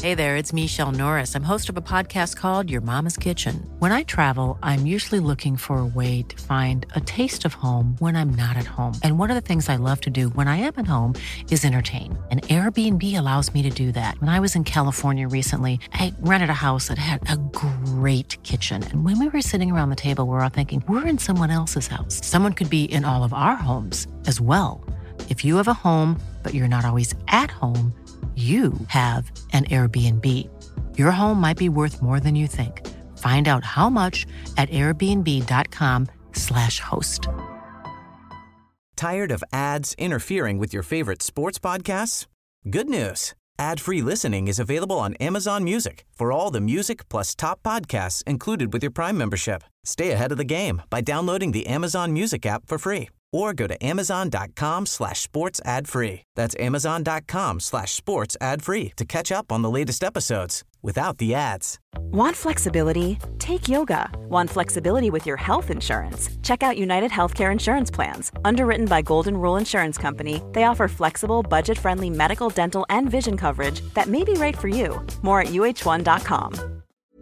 Hey there, it's Michelle Norris. I'm host of a podcast called Your Mama's Kitchen. When I travel, I'm usually looking for a way to find a taste of home when I'm not at home. And one of the things I love to do when I am at home is entertain. And Airbnb allows me to do that. When I was in California recently, I rented a house that had a great kitchen. And when we were sitting around the table, we were all thinking, we're in someone else's house. Someone could be in all of our homes as well. If you have a home, but you're not always at home, you have an Airbnb. Your home might be worth more than you think. Find out how much at airbnb.com/host. Tired of ads interfering with your favorite sports podcasts? Good news. Ad-free listening is available on Amazon Music for all the music plus top podcasts included with your Prime membership. Stay ahead of the game by downloading the Amazon Music app for free or go to amazon.com/sports ad free. That's amazon.com/sports ad free to catch up on the latest episodes without the ads. Want flexibility? Take yoga. Want flexibility with your health insurance? Check out United Healthcare Insurance Plans. Underwritten by Golden Rule Insurance Company, they offer flexible, budget-friendly medical, dental, and vision coverage that may be right for you. More at uh1.com.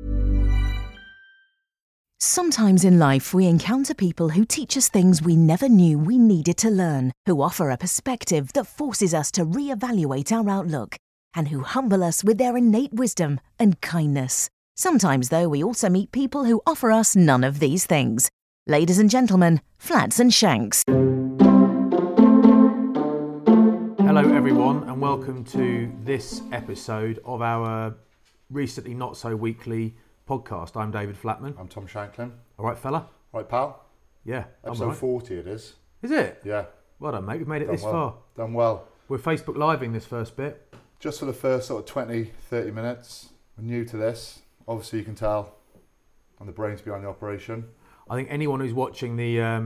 Sometimes in life we encounter people who teach us things we never knew we needed to learn, who offer a perspective that forces us to reevaluate our outlook, and who humble us with their innate wisdom and kindness. Sometimes, though, we also meet people who offer us none of these things. Ladies and gentlemen, Flats and Shanks. Hello everyone and welcome to this episode of our recently not so weekly podcast. I'm David Flatman. I'm Tom Shanklin. All right, fella? Right, pal? Yeah. Episode 40 it is. Is it? Yeah. Well done, mate. We've made it Done this well. far. Done well. We're Facebook Living this first bit. Just for the first sort of 20, 30 minutes. We're new to this. Obviously you can tell I'm the brains behind the operation. I think anyone who's watching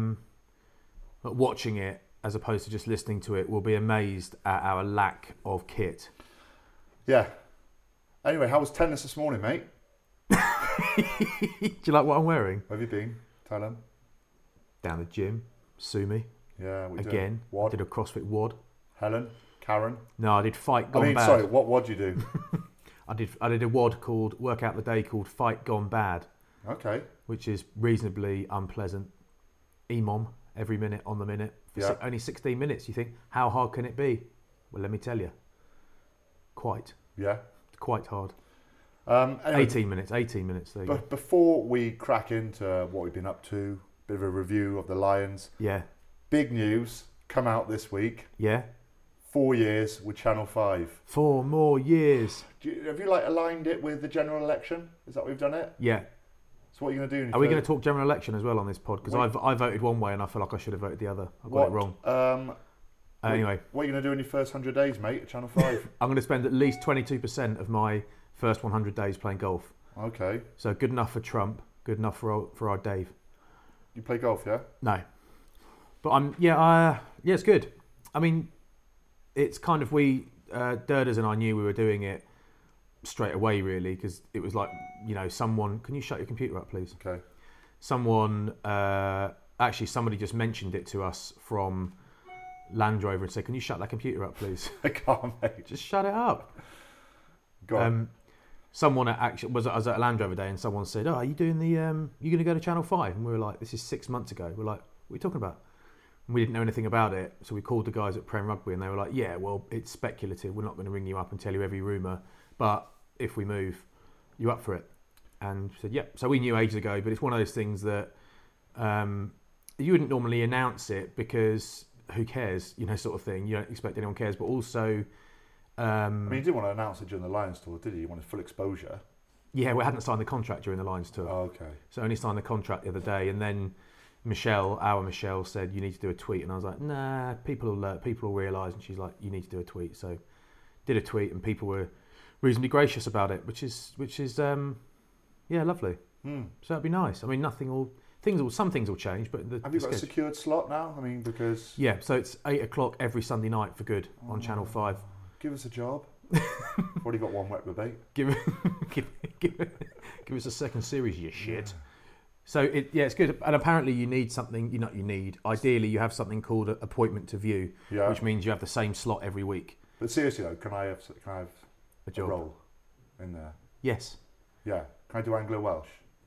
watching it as opposed to just listening to it will be amazed at our lack of kit. Yeah. Anyway, how was tennis this morning, mate? Do you like what I'm wearing? Where have you been? Tell them. Down the gym. Sue me. Yeah, we Again. What? Did a CrossFit WOD. Helen? Karen? No, I did Fight Gone Bad. Sorry, what do you do? I did a WOD called Workout the Day called Fight Gone Bad. Okay. Which is reasonably unpleasant. EMOM every minute on the minute. For only 16 minutes. You think, how hard can it be? Well, let me tell you. Quite. Yeah. Quite hard. Anyway, 18 minutes. There you go. Before we crack into what we've been up to, bit of a review of the Lions. Yeah. Big news come out this week. Yeah. 4 years with Channel 5. 4 more years. Have you aligned it with the general election? Is that what we've done it? Yeah. So what are you going to do? Are we going to talk general election as well on this pod? Because I voted one way and I feel like I should have voted the other. I got it wrong. Anyway. What are you going to do in your first 100 days, mate, at Channel 5? I'm going to spend at least 22% of my first 100 days playing golf. Okay. So good enough for Trump, good enough for our Dave. You play golf, yeah? No. But it's good. I mean, it's kind of Durders and I knew we were doing it straight away, really, because it was like, someone... Can you shut your computer up, please? Okay. Somebody just mentioned it to us from Land Rover and said, can you shut that computer up, please? I can't, mate. Just shut it up. Go on. Someone I was at a Land Rover day and someone said, are you doing you going to go to Channel 5? And we were like, this is 6 months ago. We're like, what are you talking about? And we didn't know anything about it. So we called the guys at Prem Rugby and they were like, yeah, well, it's speculative. We're not going to ring you up and tell you every rumour. But if we move, you up for it? And we said, yeah. So we knew ages ago, but it's one of those things that you wouldn't normally announce it because who cares, sort of thing. You don't expect anyone cares. But also... you didn't want to announce it during the Lions tour, did you? You wanted full exposure. Yeah, we hadn't signed the contract during the Lions tour. Oh, okay. So I only signed the contract the other day, and then our Michelle said, you need to do a tweet. And I was like, nah, people will realise. And she's like, you need to do a tweet. So did a tweet, and people were reasonably gracious about it, which is lovely. So that'd be nice. I mean, some things will change, but have you got a secured slot now? I mean, because so it's 8:00 every Sunday night for good on Channel 5. Give us a job. I've already got one wet rebate. Give us a second series, you shit. So it's good. And apparently you need something. Ideally, you have something called an appointment to view, which means you have the same slot every week. But seriously though, can I have a job? A role? in there? Yes. Yeah. Can I do Anglo-Welsh?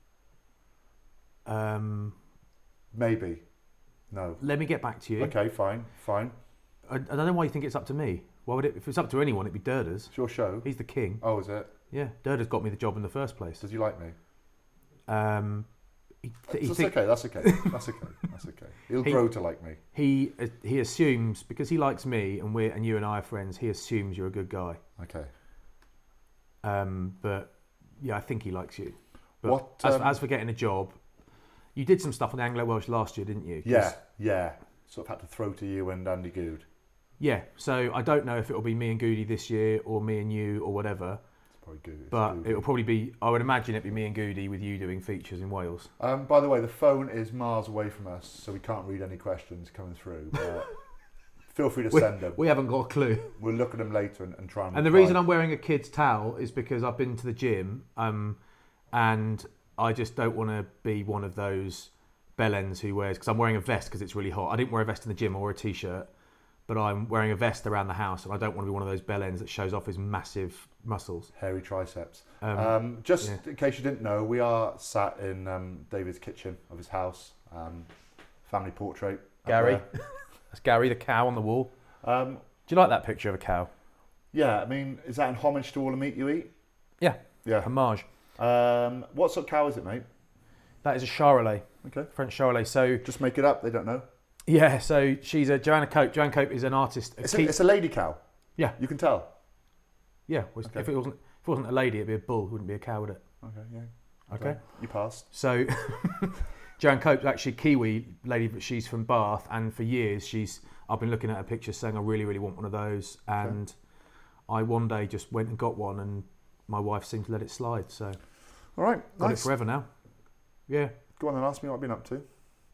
Maybe. No. Let me get back to you. Okay, fine. I don't know why you think it's up to me. Why would it? If it's up to anyone, it'd be Durders. It's your show. He's the king. Oh, is it? Yeah, Durders got me the job in the first place. Does he like me? That's okay. He'll grow to like me. He assumes, because he likes me and you and I are friends, he assumes you're a good guy. Okay. But yeah, I think he likes you. But as for getting a job, you did some stuff on the Anglo-Welsh last year, didn't you? Yeah. Sort of had to throw to you and Andy Good. Yeah, so I don't know if it'll be me and Goody this year or me and you or whatever. It's probably good. But it'll probably be, I would imagine it'd be me and Goody with you doing features in Wales. By the way, the phone is miles away from us, so we can't read any questions coming through. But feel free to send them. We haven't got a clue. We'll look at them later and try and the reason I'm wearing a kid's towel is because I've been to the gym and I just don't want to be one of those bellends who wears, because I'm wearing a vest because it's really hot. I didn't wear a vest in the gym, I wore a t-shirt, but I'm wearing a vest around the house and I don't want to be one of those bellends that shows off his massive muscles. Hairy triceps. In case you didn't know, we are sat in David's kitchen of his house. Family portrait. Gary. That's Gary, the cow on the wall. Do you like that picture of a cow? Yeah, I mean, is that in homage to all the meat you eat? Yeah. Yeah. Homage. What sort of cow is it, mate? That is a Charolais. Okay. French Charolais. So just make it up, they don't know. Yeah, so she's a Joanna Cope. Joanna Cope is an artist. It's a lady cow. Yeah. You can tell. Yeah. Okay. If it wasn't a lady, it'd be a bull. It wouldn't be a cow, would it? Okay, yeah. Okay. You passed. So Joanna Cope's actually a Kiwi lady, but she's from Bath, and for years I've been looking at her pictures saying I really, really want one of those, and I one day just went and got one, and my wife seemed to let it slide, so all right, got it forever now. Yeah. Go on and ask me what I've been up to.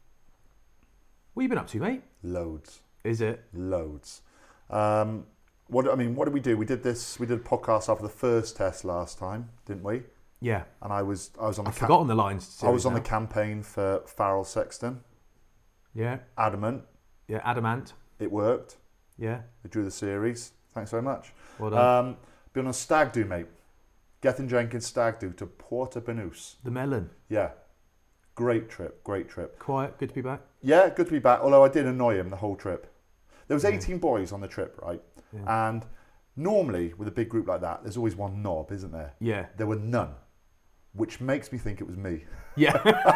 What have you been up to, mate? Loads. Is it? Loads. What did we do? We did a podcast after the first test last time, didn't we? Yeah. And I was on the... I've forgotten the lines. I was on the campaign for Farrell Sexton. Yeah. Adamant. Yeah, Adamant. It worked. Yeah. We drew the series. Thanks very much. Well done. Been on a stag do, mate. Gethin Jenkins stag do to Puerto Banús. The Melon. Yeah. Great trip. Quiet, good to be back. Yeah, good to be back, although I did annoy him the whole trip. There was 18 boys on the trip, right? Yeah. And normally, with a big group like that, there's always one knob, isn't there? Yeah. There were none, which makes me think it was me. Yeah.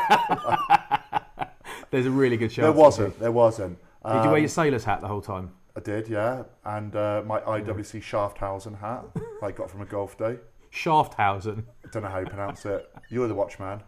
There's a really good chance. There wasn't. Did you wear your sailor's hat the whole time? I did, yeah. And my IWC Schafthausen hat I got from a golf day. Schafthausen? I don't know how you pronounce it. You're the watchman.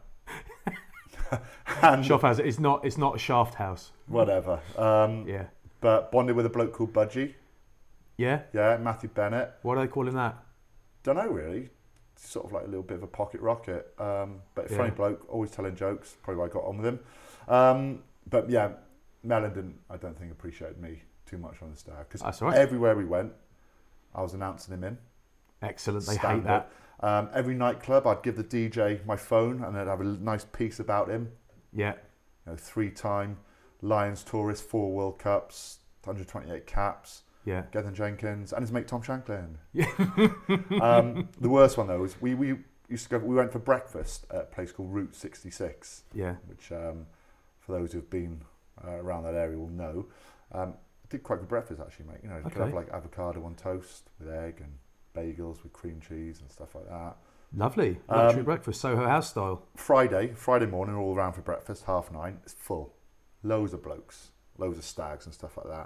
Schafthausen. It's not a shaft house. Whatever. Yeah. But bonded with a bloke called Budgie. Yeah? Yeah, Matthew Bennett. What are they calling that? Don't know really. Sort of like a little bit of a pocket rocket. But funny bloke, always telling jokes. Probably why I got on with him. But yeah, Melon I don't think appreciated me too much on the stag. Because everywhere we went, I was announcing him in. Excellent. They hate that. Every nightclub, I'd give the DJ my phone and I'd have a nice piece about him. Yeah. 3-time Lions tourist, 4 World Cups, 128 caps. Yeah. Gethin Jenkins and his mate Tom Shanklin. Yeah. The worst one though is we used to go. We went for breakfast at a place called Route 66. Yeah. Which for those who've been around that area will know. I did quite good breakfast actually, mate. You could have like avocado on toast with egg and bagels with cream cheese and stuff like that. Lovely. Luxury breakfast, Soho House style. Friday morning, all around for breakfast, 9:30. It's full. Loads of blokes, loads of stags and stuff like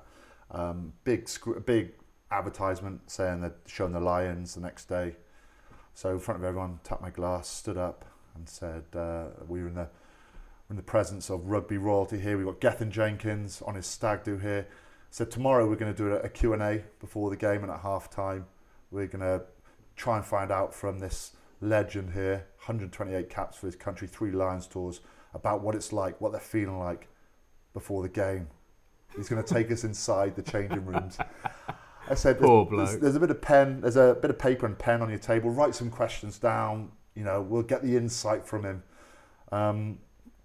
that. Big advertisement saying they're showing the Lions the next day. So in front of everyone, tapped my glass, stood up and said, we're in the presence of rugby royalty here. We've got Gethin Jenkins on his stag do here. Said tomorrow we're going to do a Q&A before the game and at half time. We're going to try and find out from this legend here, 128 caps for his country, 3 Lions tours, about what it's like, what they're feeling like before the game. He's going to take us inside the changing rooms. I said, there's a bit of paper and pen on your table. Write some questions down. We'll get the insight from him. And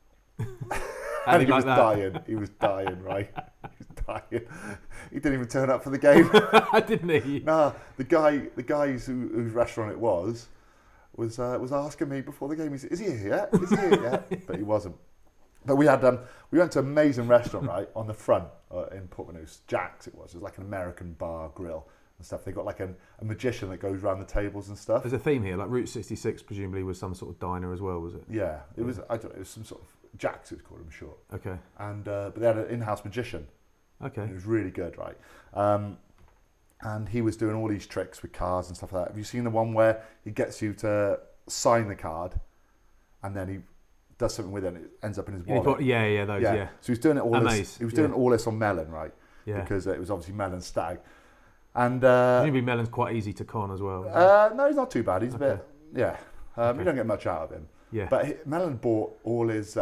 he was dying. He was dying, right? He was dying. He didn't even turn up for the game. Didn't he? Nah, the guy whose restaurant it was, was asking me before the game. He said, "Is he here yet? Is he here yet?" But he wasn't. But we went to an amazing restaurant, right, on the front in Portmanus. Jack's it was like an American bar grill and stuff. They got like a magician that goes around the tables and stuff. There's a theme here, like Route 66 presumably was some sort of diner as well, was it? Yeah, it was. I don't know. It was some sort of Jack's. It was called, I'm sure. Okay. And but they had an in-house magician. Okay. And it was really good, right? And he was doing all these tricks with cards and stuff like that. Have you seen the one where he gets you to sign the card, and then he does something with it, and it ends up in his wallet? Those, yeah. So he was doing it all. Amaze. He was doing all this on Melon, right? Yeah. Because it was obviously Melon's stag. And presumably Melon's quite easy to con as well. No, he's not too bad. He's a bit, yeah. You don't get much out of him. Yeah. But Melon bought all his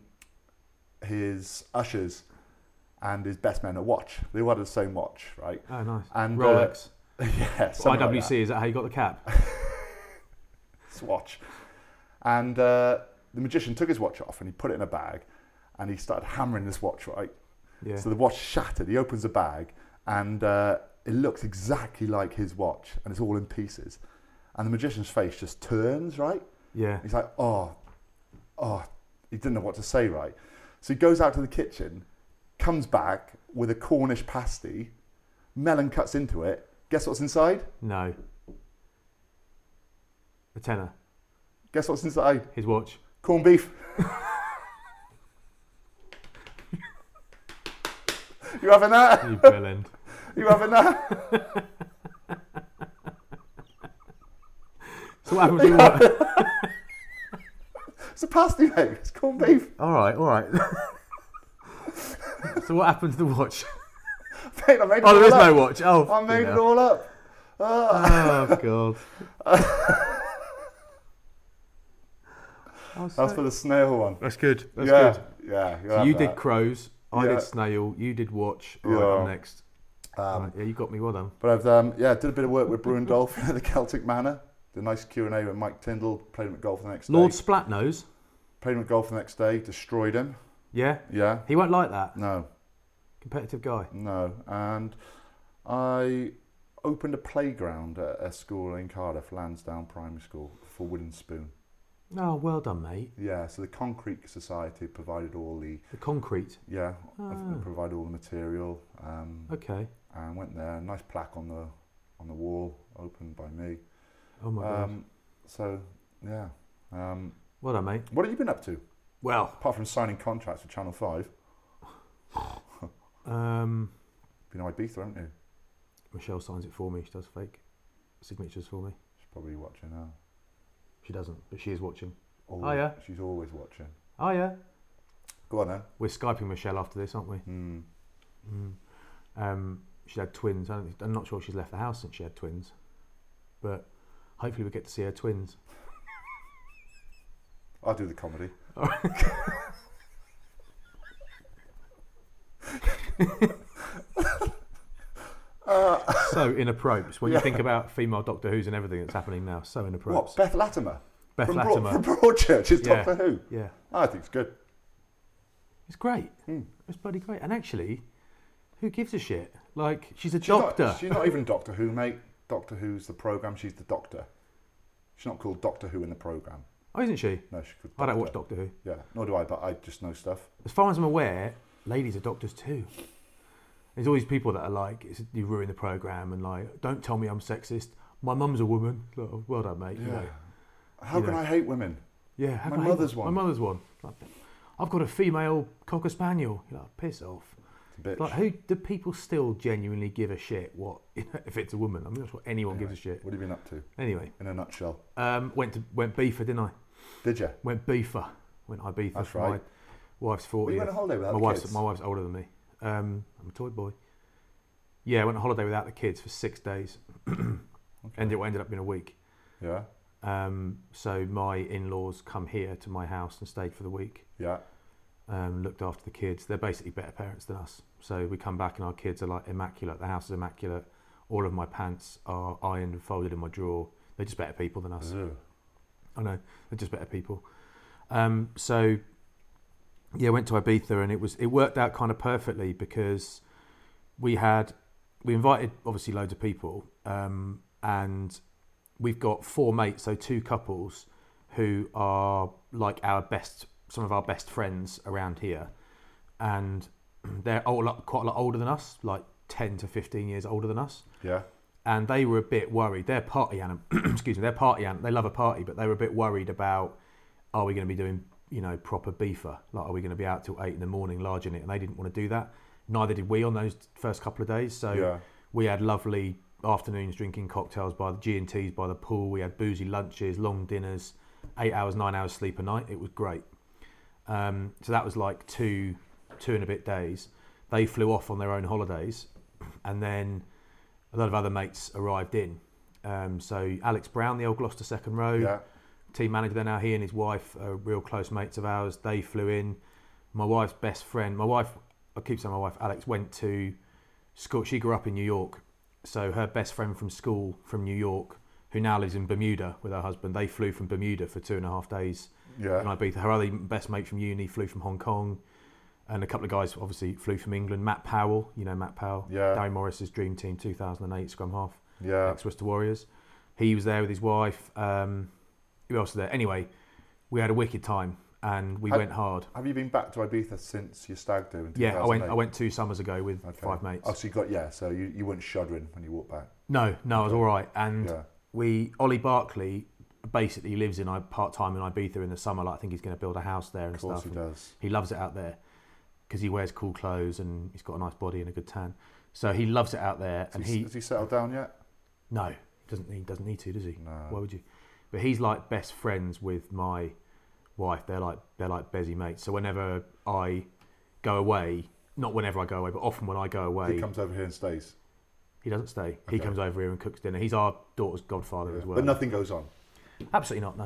ushers and his best men a watch. They all had the same watch, right? Oh, nice. And Rolex. Yeah. IWC, like is that how you got the cap? Swatch. And the magician took his watch off and he put it in a bag and he started hammering this watch, right? Yeah. So the watch shattered. He opens the bag and it looks exactly like his watch and it's all in pieces. And the magician's face just turns, right? Yeah. He's like, oh, he didn't know what to say, right? So he goes out to the kitchen, comes back with a Cornish pasty, Melon cuts into it. Guess what's inside? No. A tenner. Guess what's inside? His watch. Corned beef. You having that? You bellend. You having that? So what happens to what? It's a pasty, mate. It's corned beef. All right. So what happened to the watch? Mate, I made it Oh, there is all no up. watch. Oh, I made it all up. Oh, God. That's for the snail one. That's good. That's Yeah. good. Yeah. So you did crows. I Yeah. did snail. You did watch. All right, Yeah. I'm next. Right, yeah, you got me. Well done. But I've did a bit of work with Bruin Dolphin at the Celtic Manor. Did a nice Q&A with Mike Tyndall. Played him at golf the next day. Lord Splatnose. Played him at golf the next day. Destroyed him. Yeah. Yeah. He won't like that. No. Competitive guy. No. And I opened a playground at a school in Cardiff, Lansdowne Primary School, for Wooden Spoon. Oh, well done, mate. Yeah, so the Concrete Society provided all the... The concrete. Yeah, provided all the material. Okay. And went there, nice plaque on the wall, opened by me. Oh my God. So, yeah. Well done, mate. What have you been up to? Well, Apart from signing contracts with Channel 5. Been to Ibiza, haven't you? Michelle signs it for me. She does fake signatures for me. She's probably watching now. She doesn't, but she is watching. Always, Oh, yeah? She's always watching. Oh, yeah. Go on then. We're Skyping Michelle after this, aren't we? She had twins. I'm not sure she's left the house since she had twins. But hopefully we get to see her twins. I'll do the comedy. So inappropriate when you think about female Doctor Who's and everything that's happening now. So inappropriate. What? Beth Latimer? Beth from Latimer. From Broadchurch is Yeah. Doctor Who? Yeah. I think it's good. It's great. It's bloody great. And actually, who gives a shit? Like, she's a She's doctor. she's not even Doctor Who, mate. Doctor Who's the programme. She's the Doctor. She's not called Doctor Who in the programme. Oh, isn't she? No, she's called I don't watch Doctor Who. Yeah, nor do I, but I just know stuff. As far as I'm aware, ladies are doctors too. There's always people that are like, you ruin the programme and like, don't tell me I'm sexist. My mum's a woman. Like, well done, mate. Yeah. You know. How can I hate women? Yeah. how My can I hate mother's them? one. My mother's one. Like, I've got a female cocker spaniel. You're like, piss off. It's a bitch. Like, who do people still genuinely give a shit? What if it's a woman? I'm not sure anyone gives a shit. What have you been up to? Anyway, In a nutshell. went Ibiza, didn't I? Did you? Went Ibiza. Went Ibiza. That's for right. My wife's 40. You went on holiday without my the wife's kids? my wife's older than me. I'm a toy boy. Yeah, I went on holiday without the kids for 6 days. And it ended up being a week. Yeah. So my in-laws come here to my house and stayed for the week. Yeah. Looked after the kids. They're basically better parents than us. So we come back and our kids are like immaculate. The house is immaculate. All of my pants are ironed and folded in my drawer. They're just better people than us. Ugh. I know, they're just better people. So yeah, went to Ibiza and it worked out kind of perfectly because we invited obviously loads of people, and we've got 4 mates, so 2 couples who are like some of our best friends around here, and they're quite a lot older than us, like 10 to 15 years older than us. Yeah. And they were a bit worried. They're party excuse me, they're party they love a party, but they were a bit worried about, are we going to be doing, proper beefer? Like, are we going to be out till 8 in the morning larging it? And they didn't want to do that. Neither did we on those first couple of days. So we had lovely afternoons drinking cocktails by the G&Ts by the pool. We had boozy lunches, long dinners, 8 hours, 9 hours sleep a night. It was great. So that was like two and a bit days. They flew off on their own holidays, and then a lot of other mates arrived in. So Alex Brown, the old Gloucester second row, team manager there now, he and his wife are real close mates of ours. They flew in. My wife's best friend, I keep saying my wife, Alex, went to school. She grew up in New York. So her best friend from school from New York, who now lives in Bermuda with her husband, they flew from Bermuda for 2.5 days. Yeah. And Ibiza. Her other best mate from uni flew from Hong Kong. And a couple of guys obviously flew from England. Matt Powell, Matt Powell. Yeah. Darry Morris's dream team, 2008 scrum half. Yeah. Ex-Worcester Warriors. He was there with his wife. Who else was there? Anyway, we had a wicked time and we went hard. Have you been back to Ibiza since your stag do in 2008? Yeah, I went 2 summers ago with 5 mates. Oh, so so you weren't shuddering when you walked back? No, I was all right. And Ollie Barkley basically lives in part-time in Ibiza in the summer. Like, I think he's going to build a house there and stuff. Of course he does. He loves it out there because he wears cool clothes and he's got a nice body and a good tan. So he loves it out there. Has he settled down yet? No, he doesn't need to, does he? No. Why would you? But he's like best friends with my wife. They're like Bezzy mates. So whenever I go away, not whenever I go away, but often when I go away, he comes over here and stays. He doesn't stay. Okay. He comes over here and cooks dinner. He's our daughter's godfather as well. But nothing goes on. Absolutely not.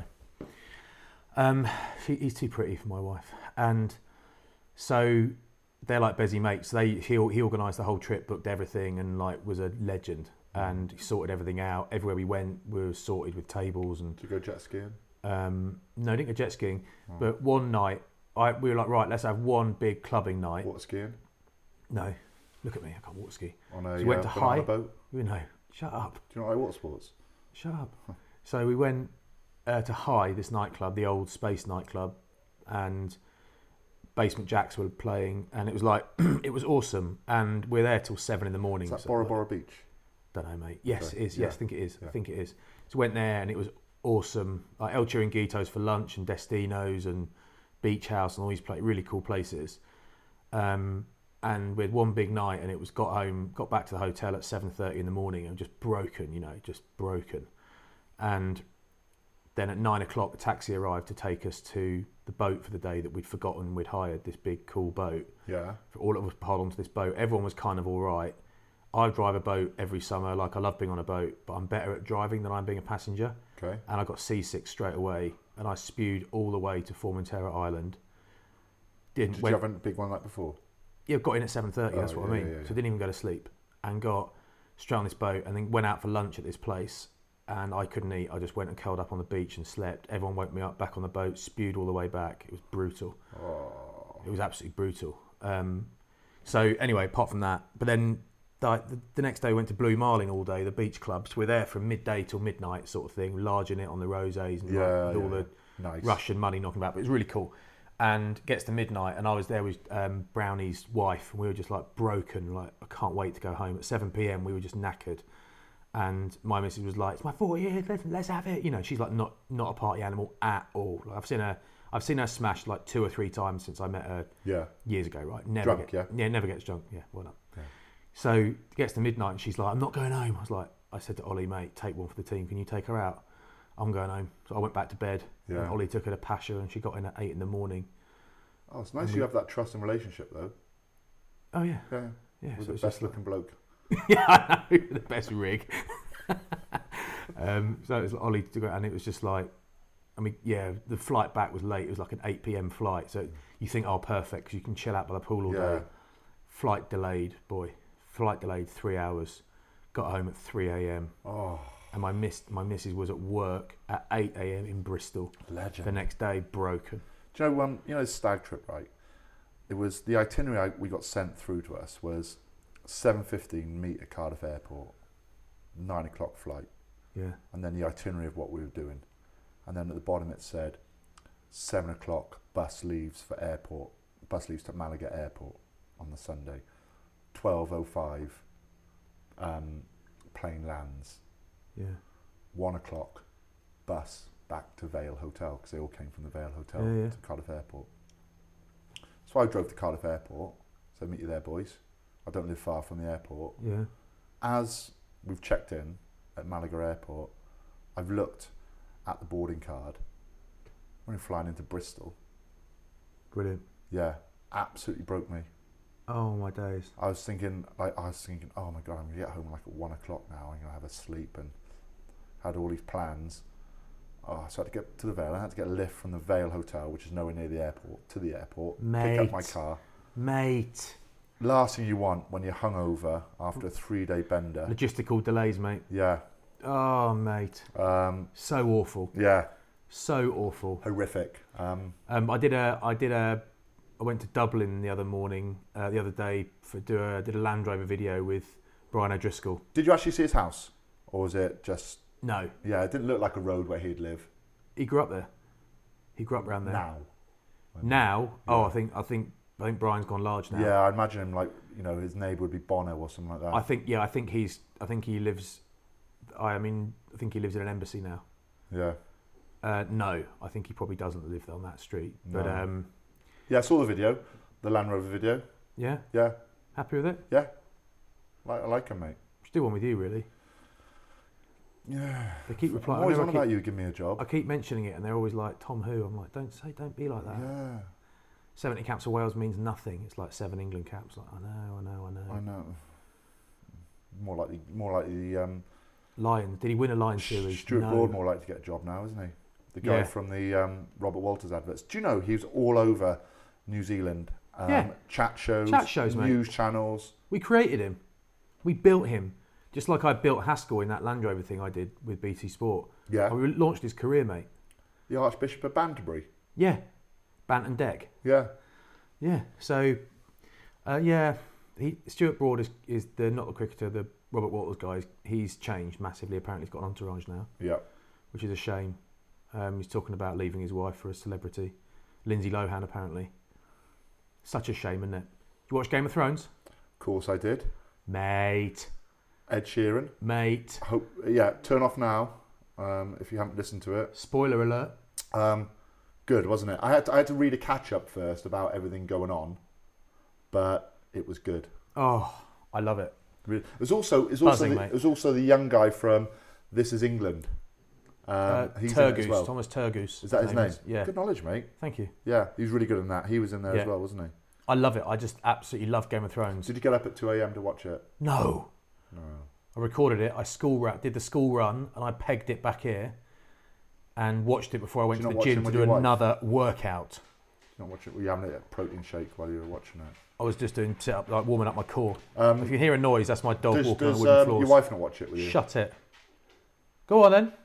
No. He's too pretty for my wife, and so they're like Bezzy mates. He organised the whole trip, booked everything, and like was a legend. And he sorted everything out. Everywhere we went, we were sorted with tables. And did you go jet skiing? No, I didn't go jet skiing. Oh. But one night, we were like, right, let's have one big clubbing night. Water skiing? No. Look at me, I can't water ski. On a so we went to High boat? No, shut up. Do you not like water sports? Shut up. So we went to High, this nightclub, the old Space nightclub, and Basement Jacks were playing, and it was like, it was awesome. And we're there till 7 in the morning. Is that Bora Bora Beach? Don't know, mate. Yes, okay. It is. Yes, I think it is. Yeah. I think it is. So went there and it was awesome. Like El Chiringuitos for lunch and Destinos and Beach House and all these really cool places. And we had one big night and it was got back to the hotel at 7:30 in the morning and just broken. And then at 9 o'clock, the taxi arrived to take us to the boat for the day that we'd forgotten we'd hired, this big cool boat. Yeah. For all of us piled onto this boat. Everyone was kind of all right. I drive a boat every summer. Like, I love being on a boat, but I'm better at driving than I'm being a passenger. Okay. And I got seasick straight away, and I spewed all the way to Formentera Island. Did you have a big one like before? Yeah, got in at 7:30. That's what I mean. Yeah. So I didn't even go to sleep, and got straight on this boat, and then went out for lunch at this place, and I couldn't eat. I just went and curled up on the beach and slept. Everyone woke me up back on the boat, spewed all the way back. It was brutal. Oh. It was absolutely brutal. So anyway, apart from that, but then. The next day we went to Blue Marlin all day, the beach clubs. We're there from midday till midnight sort of thing, larging it on the rosés and all the Russian money knocking about. But it was really cool. And gets to midnight and I was there with Brownie's wife and we were just like broken, like I can't wait to go home. At 7 p.m. we were just knackered. And my missus was like, it's my 40th, let's have it. She's like not a party animal at all. Like, I've seen her smash like 2 or 3 times since I met her years ago, right? Never gets drunk. Yeah, well done. Yeah. So it gets to midnight and she's like, I'm not going home. I said to Ollie, mate, take one for the team. Can you take her out? I'm going home. So I went back to bed. Yeah. And Ollie took her to Pasha and she got in at 8 in the morning. Oh, it's nice you have that trust and relationship though. Oh yeah. Yeah. With the best looking bloke. Yeah, I know. The best rig. So it was Ollie to go, and it was just like, the flight back was late. It was like an 8 p.m. flight. So you think, oh, perfect, because you can chill out by the pool all day. Flight delayed, 3 hours. Got home at 3 a.m. Oh. And my missus was at work at 8 a.m. in Bristol. Legend. The next day, broken. Do you know, the stag trip, right? It was the itinerary we got sent through to us was 7:15 meet at Cardiff Airport, 9 o'clock flight. Yeah. and then the itinerary of what we were doing. And then at the bottom it said, 7 o'clock, bus leaves to Malaga Airport on the Sunday. 12:05, plane lands. Yeah. 1 o'clock, bus back to Vale Hotel, because they all came from the Vale Hotel Yeah. to Cardiff Airport. So I drove to Cardiff Airport, so meet you there, boys. I don't live far from the airport. Yeah. As we've checked in at Malaga Airport, I've looked at the boarding card. We're flying into Bristol. Brilliant. Yeah, absolutely broke me. Oh my days. I was thinking, oh my God, I'm gonna get home like at 1 o'clock now. I'm gonna have a sleep, and had all these plans. Oh, so I had to get to the Vale. I had to get a lift from the Vale Hotel, which is nowhere near the airport, to the airport. Pick up my car. Mate. Last thing you want when you're hungover after a 3-day bender. Logistical delays, mate. Yeah. Oh, mate. So awful. Yeah. So awful. Horrific. I went to Dublin the other day did a Land Rover video with Brian O'Driscoll. Did you actually see his house, or was it just? No. Yeah, it didn't look like a road where he'd live. He grew up there. He grew up around there. Now. Oh, I think Brian's gone large now. Yeah, I imagine him like, his neighbour would be Bono or something like that. I think he lives in an embassy now. Yeah. No, I think he probably doesn't live on that street. No. But yeah, I saw the video, the Land Rover video. Yeah. Yeah. Happy with it? Yeah. I like him, mate. Should do one with you, really. Yeah. They keep replying. I'm always on about you, give me a job. I keep mentioning it, and they're always like, Tom who? I'm like, don't be like that. Yeah. 70 caps of Wales means nothing. It's like 7 England caps. Like, I know. More like the Lion. Did he win a Lion series? Stuart No. Broad more like to get a job now, isn't he? The guy from the Robert Walters adverts. Do you know he was all over New Zealand? Chat shows, news channels. We created him. We built him. Just like I built Haskell in that Land Rover thing I did with BT Sport. Yeah. We launched his career, mate. The Archbishop of Banterbury. Yeah. Bant and Deck. Yeah. Yeah. So, Stuart Broad is not the cricketer, the Robert Walters guy. He's changed massively. Apparently he's got an entourage now. Yeah. Which is a shame. He's talking about leaving his wife for a celebrity. Lindsay Lohan, apparently. Such a shame, isn't it? Did you watch Game of Thrones? Of course I did. Mate. Ed Sheeran. Mate. Turn off now if you haven't listened to it. Spoiler alert. Good, wasn't it? I had to read a catch-up first about everything going on, but it was good. Oh, I love it. It was also the young guy from This Is England. He's in it as well. Thomas Turgoose. Is that his name? Yeah. Good knowledge, mate. Thank you. Yeah, he was really good in that. He was in there as well, wasn't he? I love it. I just absolutely love Game of Thrones. Did you get up at 2 a.m. to watch it? No. I recorded it. I did the school run, and I pegged it back here, and watched it before I went to the gym to do another workout. Not watching it. Were you having a protein shake while you were watching it? I was just doing sit-up, like warming up my core. If you hear a noise, that's my dog walking on the wooden Does floors. your wife not watch it with you? Shut it. Go on then.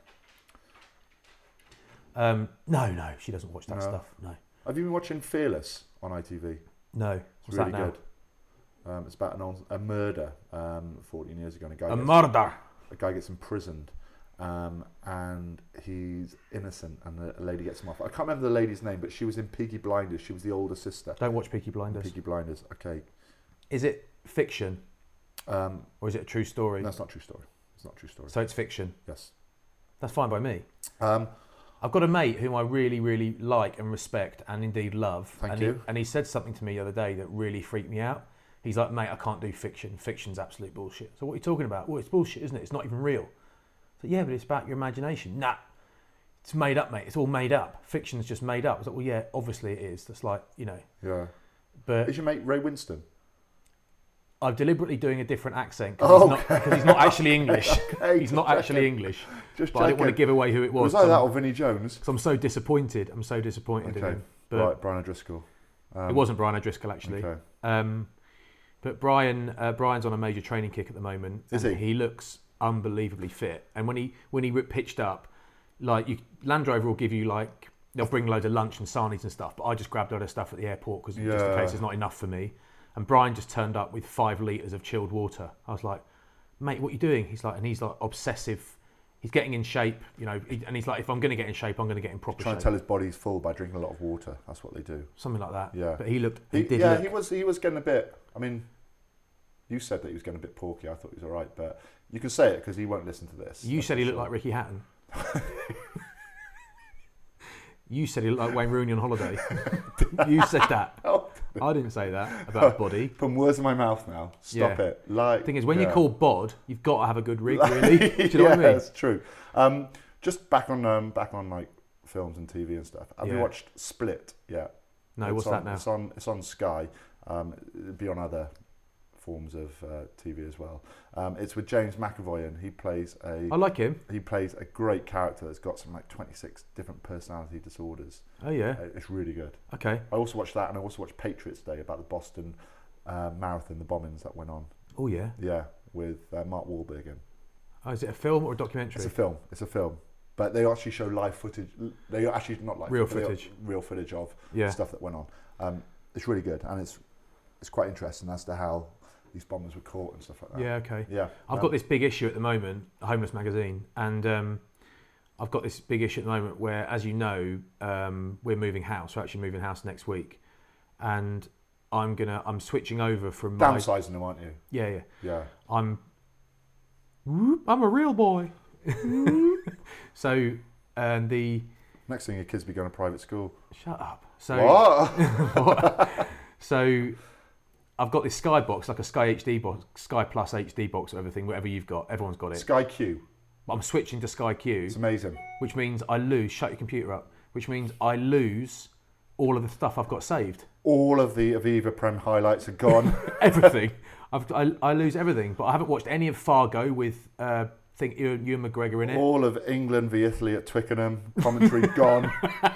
No, she doesn't watch that stuff. No. Have you been watching Fearless on ITV? No. It's really good. It's about a murder 14 years ago. Murder. A guy gets imprisoned, and he's innocent, and a lady gets him off. I can't remember the lady's name, but she was in Peaky Blinders. She was the older sister. Don't watch Peaky Blinders. Peaky Blinders. Okay. Is it fiction? Or is it a true story? No, it's not a true story. It's not a true story. So it's fiction? Yes. That's fine by me. I've got a mate whom I really, really like and respect and indeed love. Thank you. And he said something to me the other day that really freaked me out. He's like, mate, I can't do fiction. Fiction's absolute bullshit. So what are you talking about? Well, it's bullshit, isn't it? It's not even real. So yeah, but it's about your imagination. Nah, it's made up, mate. It's all made up. Fiction's just made up. I was like, well, yeah, obviously it is. That's like, Yeah. But is your mate Ray Winston? I'm deliberately doing a different accent because he's not actually English. Okay, he's not actually English. Just but I didn't want to give away who it was. Was that or Vinnie Jones? Because I'm so disappointed. I'm so disappointed in him. But right, Brian O'Driscoll. It wasn't Brian O'Driscoll, actually. Okay. But Brian's on a major training kick at the moment. Is he? He looks unbelievably fit. And when he pitched up, Land Rover will give you they'll bring loads of lunch and sarnies and stuff. But I just grabbed all their stuff at the airport because just in case there's not enough for me. And Brian just turned up with 5 litres of chilled water. I was like, mate, what are you doing? He's like obsessive he's getting in shape, you know, and he's like, if I'm going to get in shape, I'm going to get in proper Trying shape. to tell his body he's full by drinking a lot of water. That's what they do. Something like that. Yeah. But he was getting a bit. I mean, you said that he was getting a bit porky. I thought he was all right, but you can say it because he won't listen to this. You said he looked like Ricky Hatton. You said he looked like Wayne Rooney on holiday. You said that. I didn't say that about body. Putting words in my mouth now. Stop it. The thing is, when you call bod, you've got to have a good rig, really. Do you know what I mean? That's true. Just back on like films and TV and stuff. Have you watched Split yet? No, what's that now? It's on Sky. It'll be on other forms of TV as well. It's with James McAvoy, and he plays I like him. He plays a great character that's got some like 26 different personality disorders. Oh yeah, it's really good. Okay. I also watched that, and I also watched Patriots Day about the Boston Marathon, the bombings that went on. Oh yeah. Yeah, with Mark Wahlberg in. Oh, is it a film or a documentary? It's a film. But they actually show live footage. They actually not live real footage. footage. Real footage of stuff that went on. It's really good, and it's quite interesting as to how these bombers were caught and stuff like that. Yeah, okay. Yeah. I've got this big issue at the moment, Homeless Magazine, and I've got this big issue at the moment where, as you know, we're moving house. We're actually moving house next week, and I'm switching over from downsizing them, aren't you? Yeah. I'm a real boy. So, the next thing your kids be going to private school. Shut up. So what? So I've got this Sky box, like a Sky HD box, Sky Plus HD box, or everything, whatever you've got. Everyone's got it. Sky Q. But I'm switching to Sky Q. It's amazing. Which means I lose. Shut your computer up. Which means I lose all of the stuff I've got saved. All of the Aviva Prem highlights are gone. Everything. I lose everything. But I haven't watched any of Fargo with Ewan McGregor in it. All of England v Italy at Twickenham commentary gone.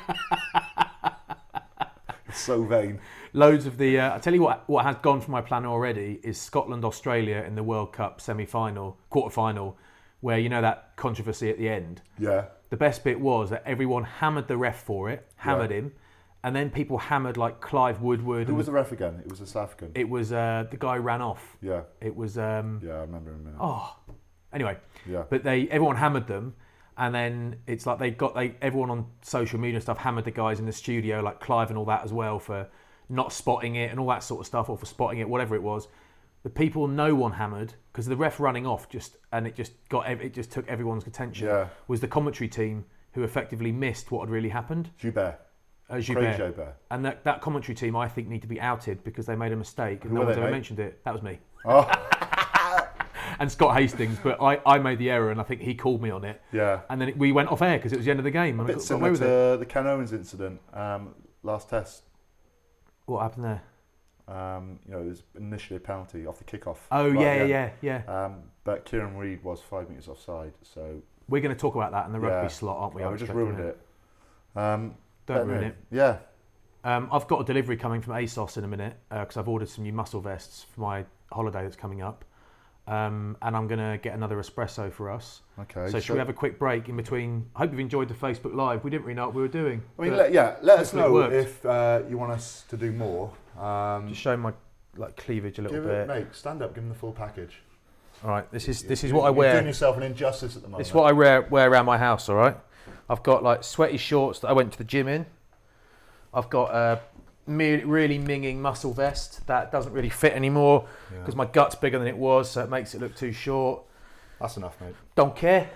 It's so vain. Loads of the. I tell you what has gone from my plan already is Scotland Australia in the World Cup quarter-final, where you know that controversy at the end. Yeah. The best bit was that everyone hammered the ref for it, hammered him, and then people hammered like Clive Woodward. Who was the ref again? It was a South African. It was the guy who ran off. Yeah. It was. Yeah, I remember him. Anyway. Yeah. But everyone hammered them. And then it's like everyone on social media and stuff hammered the guys in the studio, like Clive and all that as well, for not spotting it and all that sort of stuff, or for spotting it, whatever it was. The people no one hammered, because the ref running off it just took everyone's attention. Yeah. Was the commentary team who effectively missed what had really happened. Joubert. Joubert. And that commentary team, I think, need to be outed because they made a mistake and no one's ever mentioned it. That was me. Oh. And Scott Hastings, but I made the error and I think he called me on it. Yeah. And then we went off air because it was the end of the game. A bit similar to the Ken Owens incident, last test. What happened there? It was initially a penalty off the kickoff. Oh, yeah. But Kieran Reid was 5 metres offside, so... We're going to talk about that in the rugby slot, aren't we? Yeah, we just ruined it. Don't ruin it. Yeah. I've got a delivery coming from ASOS in a minute because I've ordered some new muscle vests for my holiday that's coming up. And I'm going to get another espresso for us. Okay. So should we have a quick break in between? I hope you've enjoyed the Facebook Live. We didn't really know what we were doing. I mean, let us know if you want us to do more. Just show my cleavage a little bit. Mate, stand up, give them the full package. All right, this is what I wear. You're doing yourself an injustice at the moment. It's what I wear around my house, all right? I've got sweaty shorts that I went to the gym in. I've got a really minging muscle vest that doesn't really fit anymore because my gut's bigger than it was, so it makes it look too short. That's enough, mate. Don't care.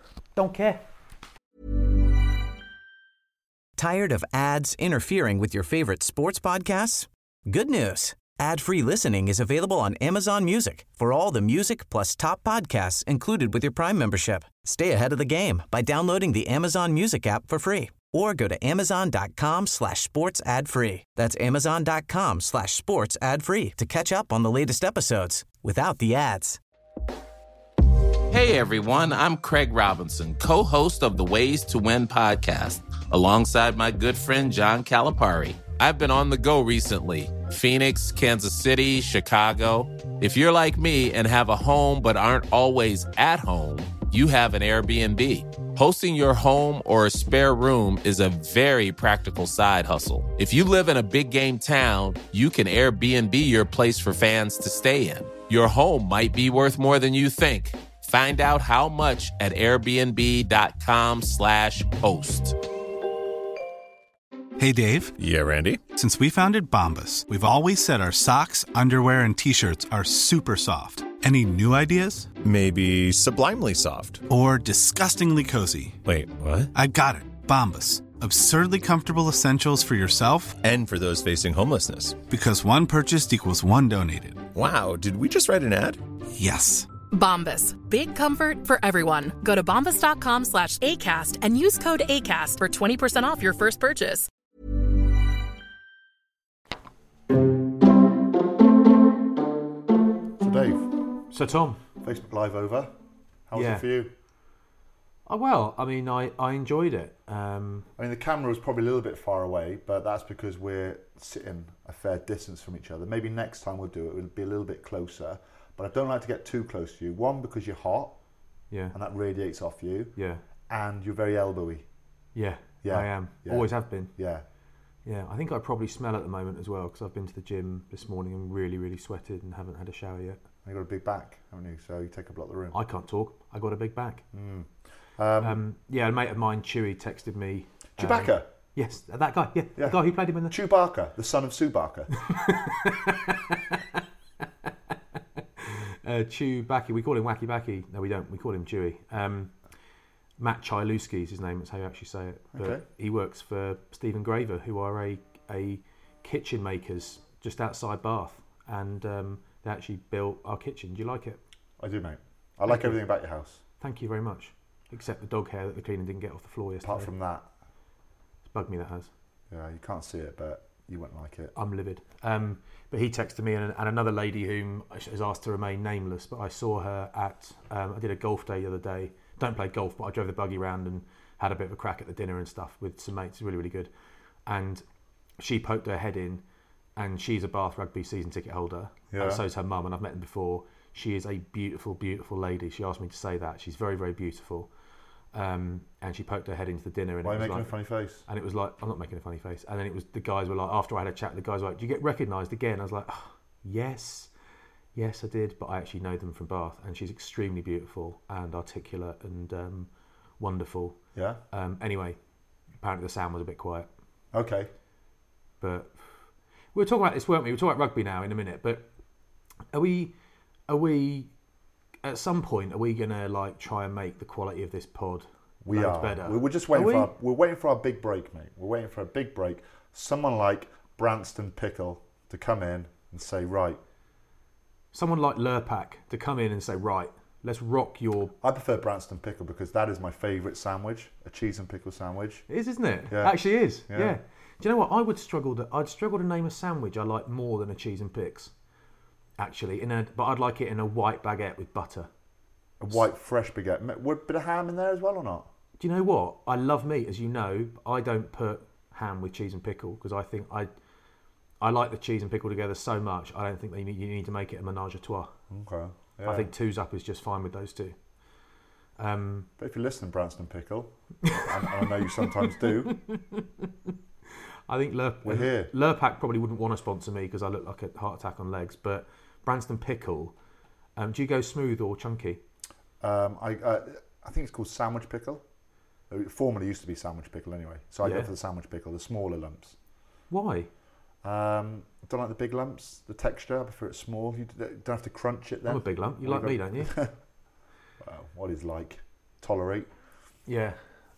Tired of ads interfering with your favorite sports podcasts? Good news. Ad-free listening is available on Amazon Music for all the music plus top podcasts included with your Prime membership. Stay ahead of the game by downloading the Amazon Music app for free or go to amazon.com/sports ad free. That's amazon.com/sports ad free to catch up on the latest episodes without the ads. Hey everyone, I'm Craig Robinson, co-host of the Ways to Win podcast, alongside my good friend John Calipari. I've been on the go recently. Phoenix, Kansas City, Chicago. If you're like me and have a home but aren't always at home, you have an Airbnb. Hosting your home or a spare room is a very practical side hustle. If you live in a big game town, you can Airbnb your place for fans to stay in. Your home might be worth more than you think. Find out how much at airbnb.com/host. Hey, Dave. Yeah, Randy. Since we founded Bombas, we've always said our socks, underwear, and T-shirts are super soft. Any new ideas? Maybe sublimely soft. Or disgustingly cozy. Wait, what? I got it. Bombas. Absurdly comfortable essentials for yourself And for those facing homelessness. because one purchased equals one donated. Wow, did we just write an ad? Yes. Bombas. Big comfort for everyone. Go to bombas.com/ACAST and use code ACAST for 20% off your first purchase. So Dave, So Tom, Facebook Live over. How was Yeah. it for you? well, I mean, I enjoyed it. I mean, the camera was probably a little bit far away, but that's because we're sitting a fair distance from each other. Maybe next time we'll do it, it'll be a little bit closer. But I don't like to get too close to you. One, because you're hot, Yeah, and that radiates off you, yeah, and you're very elbowy. yeah. Yeah, I am. yeah. Always have been. Yeah. Yeah, I think I probably smell at the moment as well because I've been to the gym this morning and really, really sweated and haven't had a shower yet. You got a big back, haven't you? So you take up a lot of the room. I can't talk. I got a big back. Mm. Yeah, a mate of mine, Chewy, texted me. Chewbacca. Yes, that guy. Yeah, Yeah. the guy who played him in the. Chewbacca, the son of Sue Barker. Chewbacca. We call him Wacky Backy. No, we don't. We call him Chewy. Matt Chailuski is his name. That's how you actually say it. But Okay. he works for Stephen Graver, who are a kitchen makers just outside Bath, and they actually built our kitchen. Do you like it? I do, mate. I like everything about your house. Thank you very much. Except the dog hair that the cleaner didn't get off the floor yesterday. Apart from that, It's bugged me, that has. yeah, you can't see it, but you won't like it. I'm livid. But he texted me and another lady whom has asked to remain nameless, but I saw her at, I did a golf day the other day. Don't play golf, but I drove the buggy around and had a bit of a crack at the dinner and stuff with some mates. Really, really good. And she poked her head in, and she's a Bath Rugby season ticket holder. Yeah. And so's her mum, and I've met them before. She is a beautiful, beautiful lady. She asked me to say that. She's very, very beautiful. And she poked her head into the dinner. And Why are it you was making like, a funny face? and it was like, I'm not making a funny face. And then it was, the guys were like, after I had a chat, the guys were like, do you get recognised again? I was like, oh, yes, I did. But I actually know them from Bath. And she's extremely beautiful and articulate and wonderful. Yeah? Anyway, apparently the sound was a bit quiet. Okay. But we were talking about this, weren't we? We're talking about rugby now in a minute. But are we at some point, are we going to like try and make the quality of this pod We loads are. better? We're just waiting Are we're waiting for our big break, mate. We're waiting for a big break. Someone like Branston Pickle to come in and say, right. Someone like Lurpak to come in and say, right, let's rock your... I prefer Branston Pickle because that is my favourite sandwich, a cheese and pickle sandwich. It is, isn't it? Yeah. It actually is. Yeah. Yeah. Do you know what? I'd struggle to name a sandwich I like more than a cheese and picks. Actually, but I'd like it in a white baguette with butter. A white fresh baguette. Would a bit of ham in there as well or not? Do you know what? I love meat, as you know. But I don't put ham with cheese and pickle because I think I like the cheese and pickle together so much. I don't think you need to make it a menage a trois. Okay. Yeah. I think two's up is just fine with those two. But if you're listening, Branston Pickle, and I know you sometimes do, I think we're here. Lurpak probably wouldn't want to sponsor me because I look like a heart attack on legs. But Branston Pickle, do you go smooth or chunky? I think it's called sandwich pickle. It formerly used to be sandwich pickle anyway. So I go for the sandwich pickle, the smaller lumps. Why? I don't like the big lumps, the texture. I prefer it small. You don't have to crunch it then. I'm a big lump. You like me, don't you? Well, what is like? Tolerate. Yeah.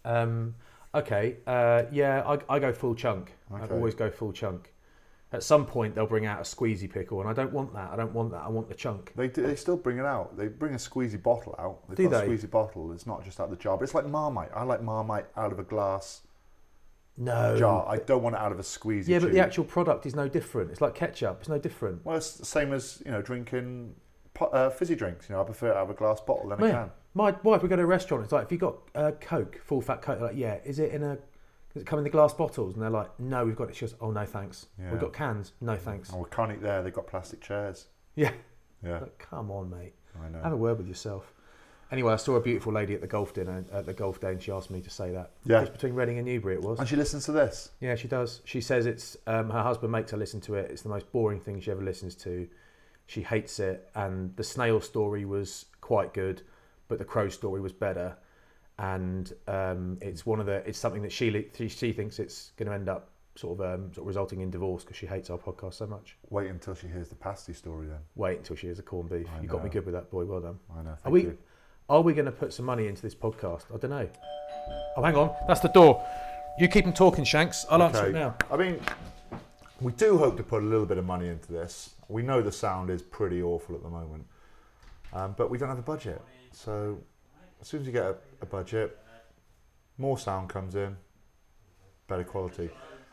Okay. I go full chunk. I Okay. always go full chunk. At some point, they'll bring out a squeezy pickle, and I don't want that. I want the chunk. They still bring it out. They bring a squeezy bottle out. They've Do got they? a squeezy bottle. It's not just out of the jar. But it's like Marmite. I like Marmite out of a glass jar. I don't want it out of a squeezy Yeah, but tube. the actual product is no different. It's like ketchup. It's no different. Well, it's the same as drinking fizzy drinks. I prefer it out of a glass bottle than a Yeah. can. My wife, we go to a restaurant. It's like, if you got Coke, full fat Coke, they're like, yeah. Does it come in the glass bottles? And they're like, no, we've got it. She goes, oh no, thanks. Yeah. We've got cans. No thanks. Oh, we can't eat there. They've got plastic chairs. Yeah. Yeah, Like, come on, mate. I know. Have a word with yourself. Anyway, I saw a beautiful lady at the golf dinner at the golf day, and she asked me to say that. Yeah. Just between Reading and Newbury, it was. And she listens to this. Yeah, she does. She says it's her husband makes her listen to it. It's the most boring thing she ever listens to. She hates it, and the snail story was quite good, but the Crow story was better. And it's something that she thinks it's going to end up sort of resulting in divorce because she hates our podcast so much. Wait until she hears the pasty story then. Wait until she hears the corned beef. You got me good with that, boy. Well done. I know. Thank you. Are we going to put some money into this podcast? I don't know. Oh, hang on. That's the door. You keep them talking, Shanks. I'll answer it now. I mean, we do hope to put a little bit of money into this. We know the sound is pretty awful at the moment, but we don't have a budget. So as soon as you get a budget, more sound comes in, better quality.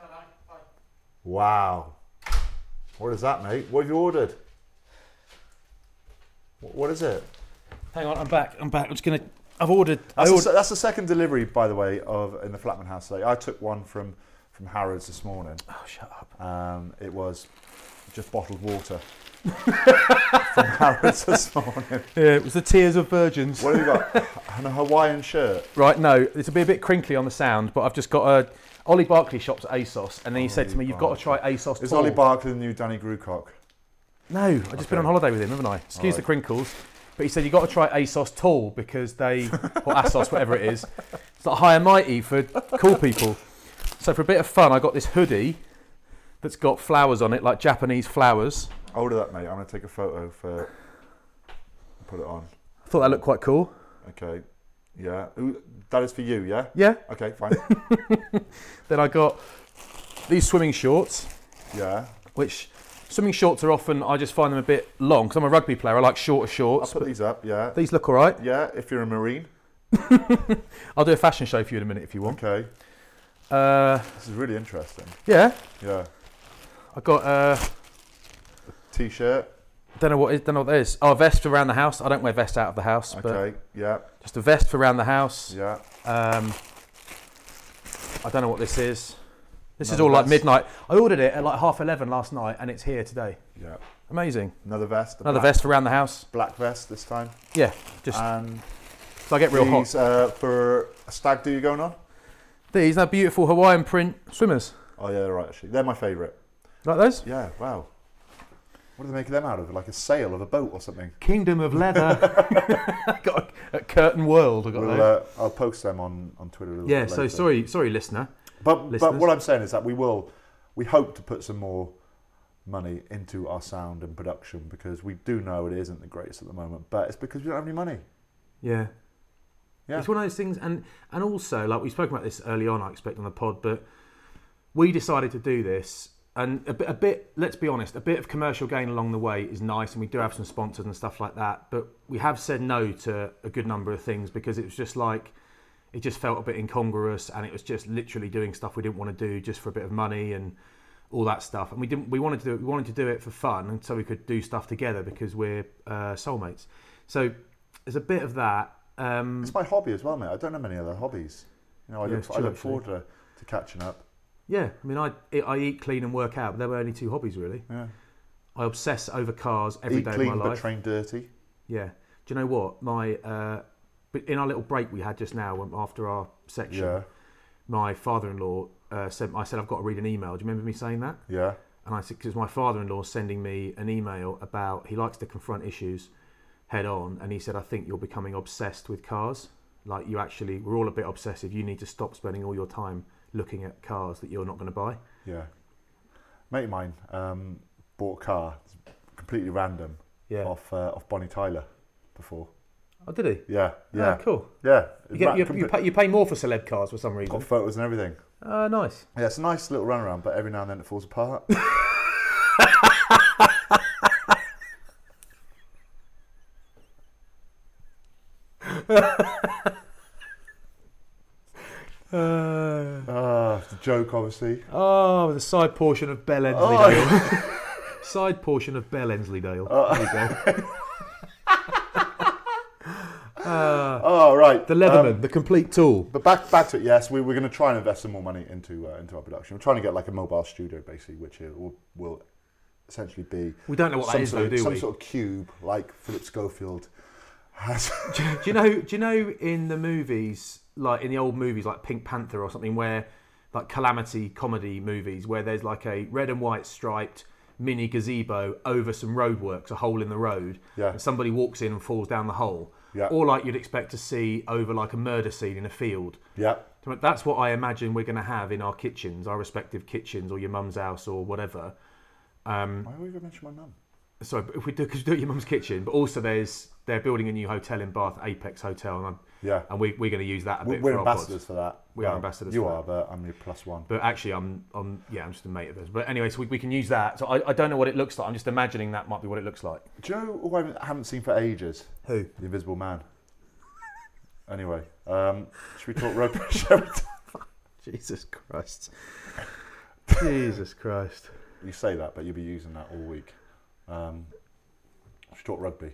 Wow. What is that, mate? What have you ordered? What is it? Hang on, I'm back. I'm just going to... That's the second delivery, by the way, in the Flatman house today. I took one from Harrods this morning. Oh, shut up. It was just bottled water from Harrods this morning. Yeah, it was the Tears of Virgins. What have you got? And a Hawaiian shirt. Right, no, it'll be a bit crinkly on the sound, but I've just got a... Ollie Barkley shops at ASOS, and then he said to me, you've got to try ASOS Is Tall. Ollie Barkley the new Danny Grucock? No, I've just been on holiday with him, haven't I? Excuse the crinkles. But he said, you've got to try ASOS Tall because they... or ASOS, whatever it is. It's like high and mighty for cool people. So for a bit of fun, I got this hoodie that's got flowers on it, like Japanese flowers. Order that, mate. I'm going to take a photo for... Put it on. I thought that looked quite cool. Okay. Yeah. That is for you, yeah? Yeah. Okay, fine. Then I got these swimming shorts. Yeah. Which swimming shorts are often, I just find them a bit long because I'm a rugby player. I like shorter shorts. I'll put these up, yeah. These look all right. Yeah, if you're a Marine. I'll do a fashion show for you in a minute if you want. Okay. This is really interesting. Yeah. Yeah. I got a T-shirt. Don't know what that is. Oh, a vest for around the house. I don't wear vests out of the house. Okay, yeah. Just a vest for around the house. Yeah. I don't know what this is. This is all like midnight. I ordered it at like 11:30 last night and it's here today. Yeah. Amazing. Another vest. Another vest for around the house. Black vest this time. Yeah. Just. And so I get real these, hot. For a stag do you going on? These are beautiful Hawaiian print swimmers. Oh yeah, they're right actually. They're my favourite. Like those? Yeah, wow. What do they make them out of? Like a sail of a boat or something? Kingdom of Leather. Got a Curtain World. I'll post them on Twitter a little bit later. So sorry, listener. But what I'm saying is that we hope to put some more money into our sound and production because we do know it isn't the greatest at the moment, but it's because we don't have any money. Yeah. Yeah. It's one of those things, and also, like we spoke about this early on, I expect, on the pod, but we decided to do this. And a bit, let's be honest, a bit of commercial gain along the way is nice, and we do have some sponsors and stuff like that. But we have said no to a good number of things because it was just like, it just felt a bit incongruous, and it was just literally doing stuff we didn't want to do just for a bit of money and all that stuff. And we wanted to do it for fun, and so we could do stuff together because we're soulmates. So there's a bit of that. It's my hobby as well, mate. I don't have many other hobbies. You know, I look forward to catching up. Yeah, I mean, I eat, clean and work out, but there were only two hobbies, really. Yeah. I obsess over cars every day of my life. Eat clean but train dirty. Yeah. Do you know what? In our little break we had just now after our section, my father-in-law I said, I've got to read an email. Do you remember me saying that? Yeah. And I said, because my father-in-law is sending me an email about, he likes to confront issues head on, and he said, I think you're becoming obsessed with cars. Like we're all a bit obsessive. You need to stop spending all your time looking at cars that you're not going to buy. Yeah. Mate of mine bought a car, completely random, off Bonnie Tyler before. Oh, did he? Yeah. Oh, cool. Yeah. You pay more for celeb cars for some reason. Got photos and everything. Nice. Yeah, it's a nice little runaround, but every now and then it falls apart. The joke, obviously. Oh, the side portion of Bell Ensleydale. Side portion of Bell Ensleydale. There you go. Right. The Leatherman, the complete tool. But back to it. Yes, we're going to try and invest some more money into our production. We're trying to get like a mobile studio, basically, which will essentially be. We don't know what that is, though, do we? Some sort of cube, like Philip Schofield has. Do you know in the movies, like in the old movies, like Pink Panther or something, where like calamity comedy movies, where there's like a red and white striped mini gazebo over some roadworks, a hole in the road, and somebody walks in and falls down the hole. Yeah. or like you'd expect to see over like a murder scene in a field. Yeah. That's what I imagine we're going to have in our kitchens, our respective kitchens, or your mum's house, or whatever. Why are we going to mention my mum? So if we do, because we do it at your mum's kitchen, but also they're building a new hotel in Bath, Apex Hotel, and we're going to use that a bit. We're for ambassadors our for that. We are ambassadors. You for are, that. but I'm your +1. But actually, I'm just a mate of theirs. But anyway, so we can use that. So I don't know what it looks like. I'm just imagining that might be what it looks like. Do you know who I haven't seen for ages? Who? The Invisible Man. Anyway, should we talk rugby? Shall we? Jesus Christ. Jesus Christ. You say that, but you'll be using that all week. Should we talk rugby?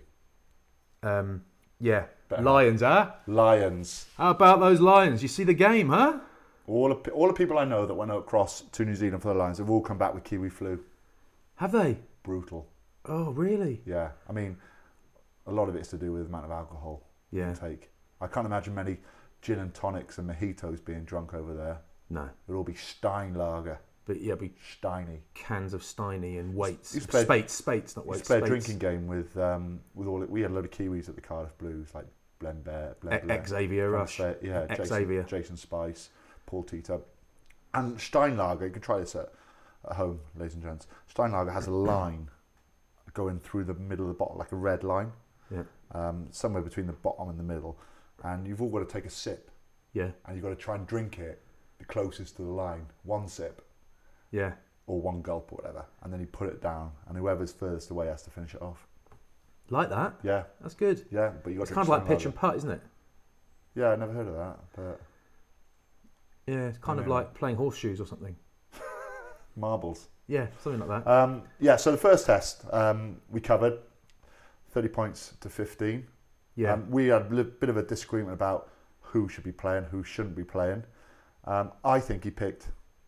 Yeah. Better. Lions, huh? Lions. How about those Lions? You see the game, huh? All the people I know that went across to New Zealand for the Lions have all come back with Kiwi flu. Have they? Brutal. Oh, really? Yeah. I mean, a lot of it's to do with the amount of alcohol you take. I can't imagine many gin and tonics and mojitos being drunk over there. No. It'll all be Steinlager. But yeah, be Steiny. cans of Steiny and weights. Spates, not weights. Used to play a drinking game with all. We had a load of Kiwis at the Cardiff Blues, like Glenn Bear, Xavier Rush, Jason Spice, Paul Tito, and Steinlager. You can try this at home, ladies and gents. Steinlager has a line going through the middle of the bottle, like a red line. Yeah. Somewhere between the bottom and the middle, and you've all got to take a sip. Yeah. And you've got to try and drink it the closest to the line. One sip. Yeah. Or one gulp or whatever, and then you put it down, and whoever's furthest away has to finish it off. Like that? Yeah. That's good. Yeah, but you got it's to kind of like pitch and putt, isn't it? Yeah, I never heard of that, but yeah, it's kind of like playing horseshoes or something. Marbles. Yeah, something like that. Yeah. So the first test we covered 30 points to 15. Yeah. We had a bit of a disagreement about who should be playing, who shouldn't be playing. I think he picked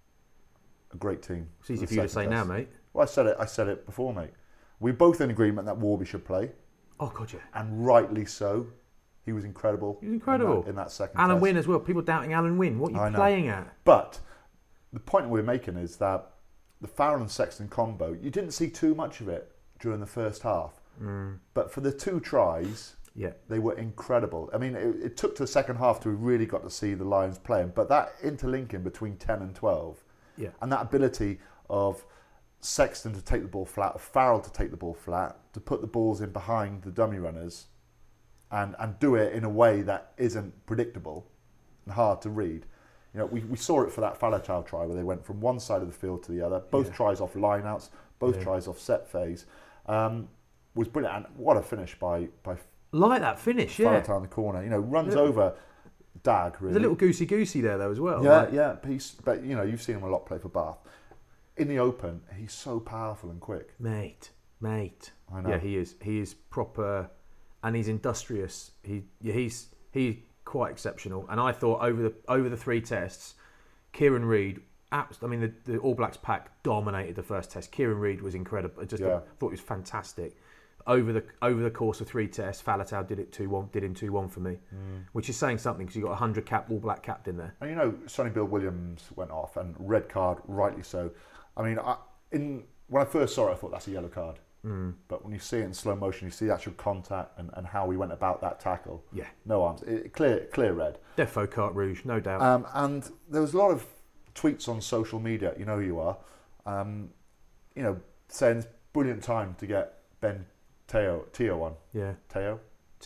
a great team. It's easy for you to say now, mate. Well, I said it before, mate. We're both in agreement that Warby should play. Oh, God, yeah. And rightly so. He was incredible. He was incredible. In that second Alan test. Wynne as well. People doubting Alan Wynne. What are you playing at? But the point we're making is that the Farrell and Sexton combo, you didn't see too much of it during the first half. But for the 2 tries, they were incredible. I mean, it took to the second half to really got to see the Lions playing. But that interlinking between 10 and 12, and that ability of Sexton to take the ball flat, of Farrell to take the ball flat, to put the balls in behind the dummy runners, and do it in a way that isn't predictable and hard to read. You know, we saw it for that Faletau try where they went from one side of the field to the other. Both tries off lineouts, both tries off set phase. Was brilliant. And what a finish by like that finish, Faletau in the corner. You know, runs over Dag, really. There's a little goosey there, though, as well. Yeah, but, you know, you've seen him a lot play for Bath. In the open, he's so powerful and quick. Mate. I know. Yeah, he is. He is proper, and he's industrious. He's quite exceptional. And I thought over the 3 tests, Kieran Reid. I mean, the All Blacks pack dominated the first test. Kieran Reid was incredible. I thought he was fantastic. Over the course of 3 tests, Faletau did him 2-1 for me, which is saying something because you got 100 All Black captain there. And you know, Sonny Bill Williams went off and red card, rightly so. I mean, when I first saw it, I thought that's a yellow card. But when you see it in slow motion, you see the actual contact and how he went about that tackle. Yeah, no arms, clear red. Defo carte rouge, no doubt. And there was a lot of tweets on social media. You know who you are. You know, saying it's brilliant time to get Ben Teo on. Yeah. Teo.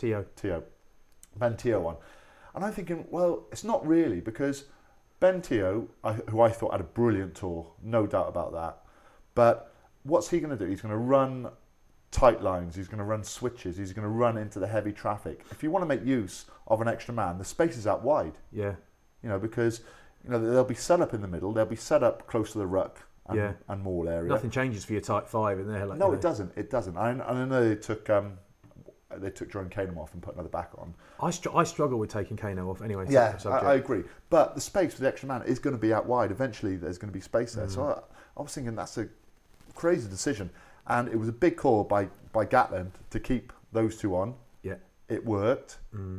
Ben Teo on. And I'm thinking, well, it's not really, because Ben Teo, who I thought had a brilliant tour, no doubt about that. But what's he going to do? He's going to run tight lines. He's going to run switches. He's going to run into the heavy traffic. If you want to make use of an extra man, the space is out wide. Yeah. You know, because they'll be set up in the middle. They'll be set up close to the ruck and maul area. Nothing changes for your tight 5 in there. No, it doesn't. It doesn't. I know they took Jordan Kano off and put another back on. I struggle with taking Kano off anyway. Yeah, I agree. But the space for the extra man is going to be out wide. Eventually, there's going to be space there. So I was thinking that's a crazy decision. And it was a big call by Gatland to keep those 2 on. Yeah. It worked.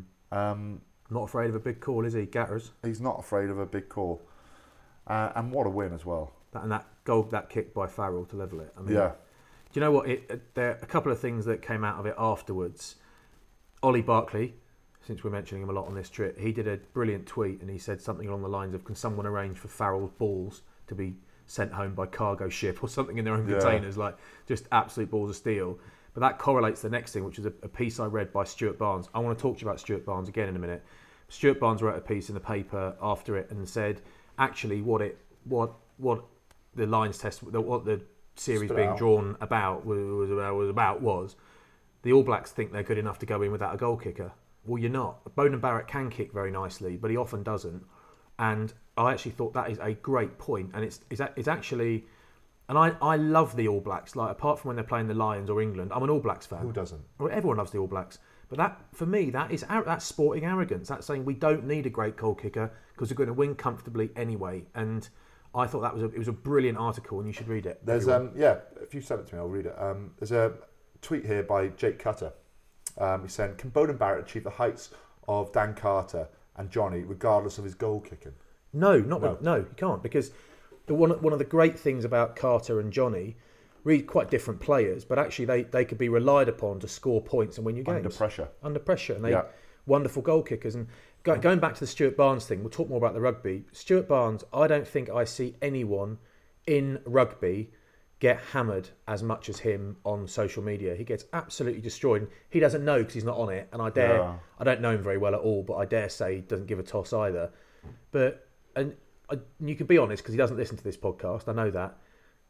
Not afraid of a big call, is he, Gatters? He's not afraid of a big call. And what a win as well. That kick by Farrell to level it. I mean, yeah. Do you know what? There are a couple of things that came out of it afterwards. Ollie Barkley since we're mentioning him a lot on this trip, he did a brilliant tweet and he said something along the lines of, can someone arrange for Farrell's balls to be sent home by cargo ship or something in their own containers, like just absolute balls of steel. But that correlates to the next thing, which is a piece I read by Stuart Barnes. I want to talk to you about Stuart Barnes again in a minute. Stuart Barnes wrote a piece in the paper after it and said, actually, what the Lions test, what the series being drawn about was the All Blacks think they're good enough to go in without a goal kicker. Well, you're not. Beauden Barrett can kick very nicely, but he often doesn't. And I actually thought that is a great point. And it's actually, and I love the All Blacks. Like, apart from when they're playing the Lions or England, I'm an All Blacks fan. Who doesn't? Well, everyone loves the All Blacks. But that, for me, that's sporting arrogance. That's saying we don't need a great goal kicker because we're going to win comfortably anyway. And I thought it was a brilliant article, and you should read it. There's if you send it to me, I'll read it. There's a tweet here by Jake Cutter. He's saying, can Beauden Barrett achieve the heights of Dan Carter and Johnny regardless of his goal kicking? No, you can't, because one of the great things about Carter and Johnny, really quite different players, but actually they could be relied upon to score points and win you games. Under pressure, and they wonderful goal kickers. And going back to the Stuart Barnes thing, we'll talk more about the rugby. Stuart Barnes, I don't think I see anyone in rugby get hammered as much as him on social media. He gets absolutely destroyed. He doesn't know because he's not on it, and I don't know him very well at all, but I dare say he doesn't give a toss either. But and you can be honest, because he doesn't listen to this podcast, I know that.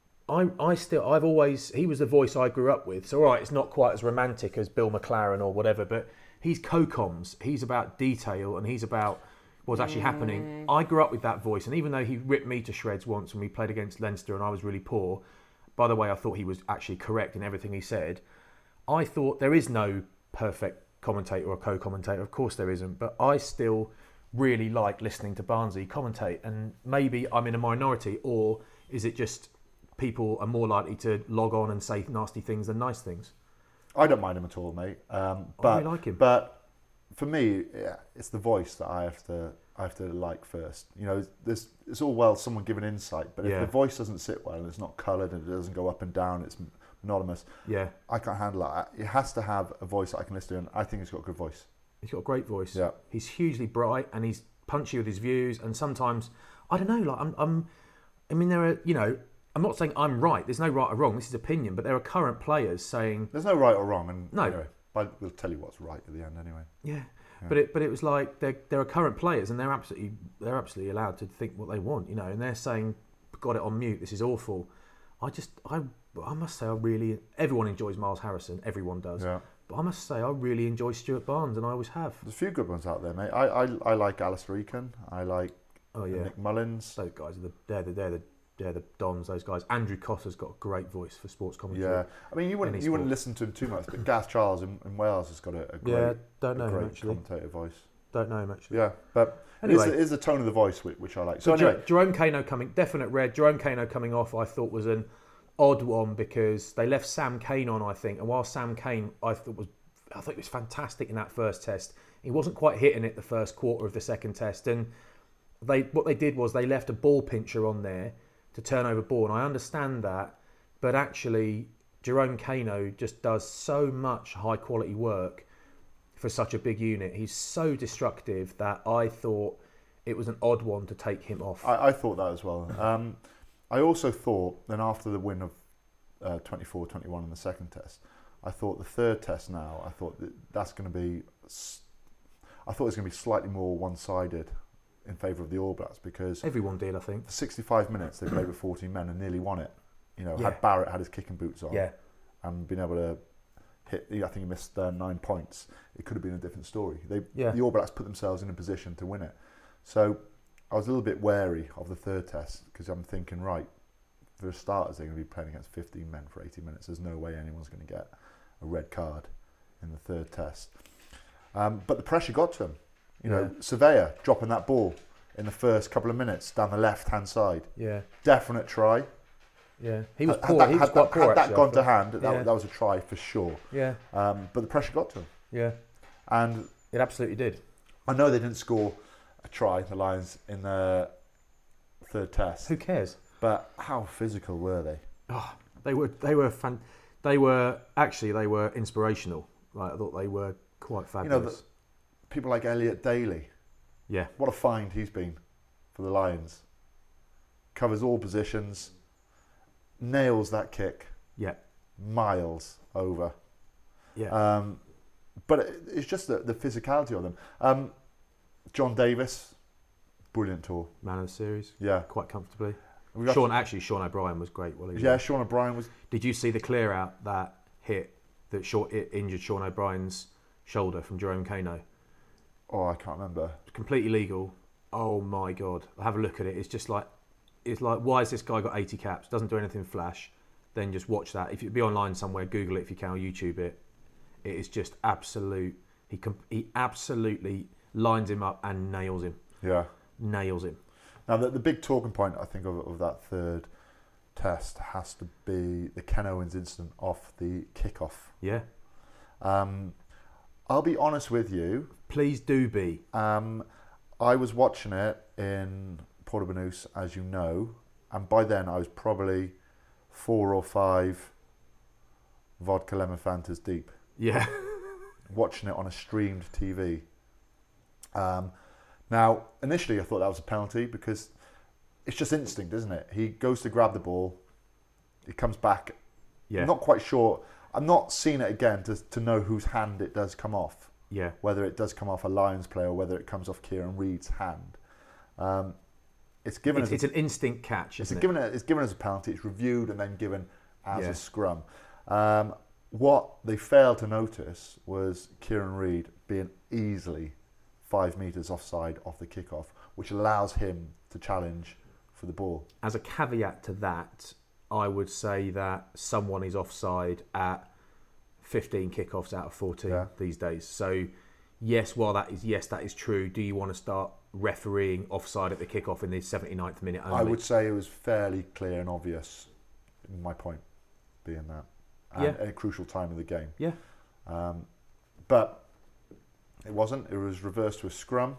He was the voice I grew up with. So, all right, it's not quite as romantic as Bill McLaren or whatever, but he's co-coms. He's about detail and he's about what's actually happening. I grew up with that voice, and even though he ripped me to shreds once when we played against Leinster and I was really poor, by the way, I thought he was actually correct in everything he said. I thought there is no perfect commentator or co-commentator. Of course there isn't, but I still really like listening to Barnesy commentate, and maybe I'm in a minority, or is it just people are more likely to log on and say nasty things than nice things? I don't mind him at all, mate. I really like him. But for me, it's the voice that I have to like first. You know, it's all well someone giving insight, but if the voice doesn't sit well and it's not coloured and it doesn't go up and down, it's monotonous. Yeah, I can't handle that. It has to have a voice that I can listen to, and I think he's got a good voice. He's got a great voice. Yeah, he's hugely bright and he's punchy with his views. And sometimes I don't know. Like I mean, there are, you know, I'm not saying I'm right. There's no right or wrong. This is opinion, but there are current players saying there's no right or wrong, and no, anyway, but we'll tell you what's right at the end anyway. Yeah. But it was like there are current players, and they're absolutely allowed to think what they want, you know. And they're saying, "Got it on mute. This is awful." I must say, everyone enjoys Miles Harrison. Everyone does. Yeah. But I must say, I really enjoy Stuart Barnes, and I always have. There's a few good ones out there, mate. I like Alistair Eakin. I like Nick Mullins. Those guys are the Dons. Those guys. Andrew Cotter's got a great voice for sports commentary. Yeah, I mean, you wouldn't listen to him too much, but Gareth Charles in Wales has got a great, commentator voice. Don't know him actually. Yeah, but anyway, it is the tone of the voice which I like. So anyway, Jerome Kano definite red. Jerome Kano coming off, I thought was an odd one because they left Sam Cane on, I think, and while Sam Cane I thought it was fantastic in that first test, he wasn't quite hitting it the first quarter of the second test, and what they did was they left a ball pincher on there to turn over ball, and I understand that, but actually Jerome Kano just does so much high quality work for such a big unit. He's so destructive that I thought it was an odd one to take him off. I thought that as well. I also thought then after the win of 24-21 in the second test, I thought the third test now, I thought it's going to be slightly more one-sided in favour of the All Blacks, because everyone did, I think. For 65 minutes they played with 14 men and nearly won it. You know, had Barrett had his kicking boots on and been able to hit, I think he missed 9 points, it could have been a different story. The All Blacks put themselves in a position to win it. So I was a little bit wary of the third test, because I'm thinking, right, for starters they're going to be playing against 15 men for 80 minutes. There's no way anyone's going to get a red card in the third test. But the pressure got to him. You know, Surveyor dropping that ball in the first couple of minutes down the left-hand side. Yeah. Definite try. Yeah. He was poor. He was quite poor, actually. Had that gone to hand, that was a try for sure. Yeah. But the pressure got to him. Yeah. And it absolutely did. I know they didn't score a try, the Lions, in the third test. Who cares? But how physical were they? Oh, they were inspirational. Like, I thought they were quite fabulous. You know, people like Elliot Daly. Yeah. What a find he's been for the Lions. Covers all positions, nails that kick. Yeah. Miles over. Yeah. But it's just the physicality of them. John Davis, brilliant tour. Man of the series. Yeah. Quite comfortably. Sean O'Brien was great. Sean O'Brien was... Did you see the clear out that hit that injured Sean O'Brien's shoulder from Jerome Kano? Oh, I can't remember. Completely legal. Oh my God. Have a look at it. It's like, why has this guy got 80 caps? Doesn't do anything flash. Then just watch that. If you'd be online somewhere, Google it if you can, or YouTube it. It is just absolute. He absolutely lines him up and nails him. Yeah. Nails him. Now, the big talking point, I think, of that third test has to be the Ken Owens incident off the kickoff. Yeah. I'll be honest with you. Please do be. I was watching it in Porto Banús, as you know, and by then I was probably 4 or 5 vodka lemon Fantas deep. Yeah. Watching it on a streamed TV. Now, initially I thought that was a penalty because it's just instinct, isn't it? He goes to grab the ball, he comes back. Yeah. I'm not quite sure. I'm not seeing it again to know whose hand it does come off. Yeah. Whether it does come off a Lions player or whether it comes off Kieran Reid's hand. It's given it's an instinct catch, it's given as a penalty. It's reviewed and then given as a scrum. What they failed to notice was Kieran Reid being easily 5 metres offside off the kickoff, which allows him to challenge for the ball. As a caveat to that, I would say that someone is offside at 15 kickoffs out of 14 these days. So, yes, while that is true. Do you want to start refereeing offside at the kickoff in the 79th minute only? I would say it was fairly clear and obvious. My point being that, at a crucial time of the game. Yeah. But it wasn't. It was reversed to a scrum,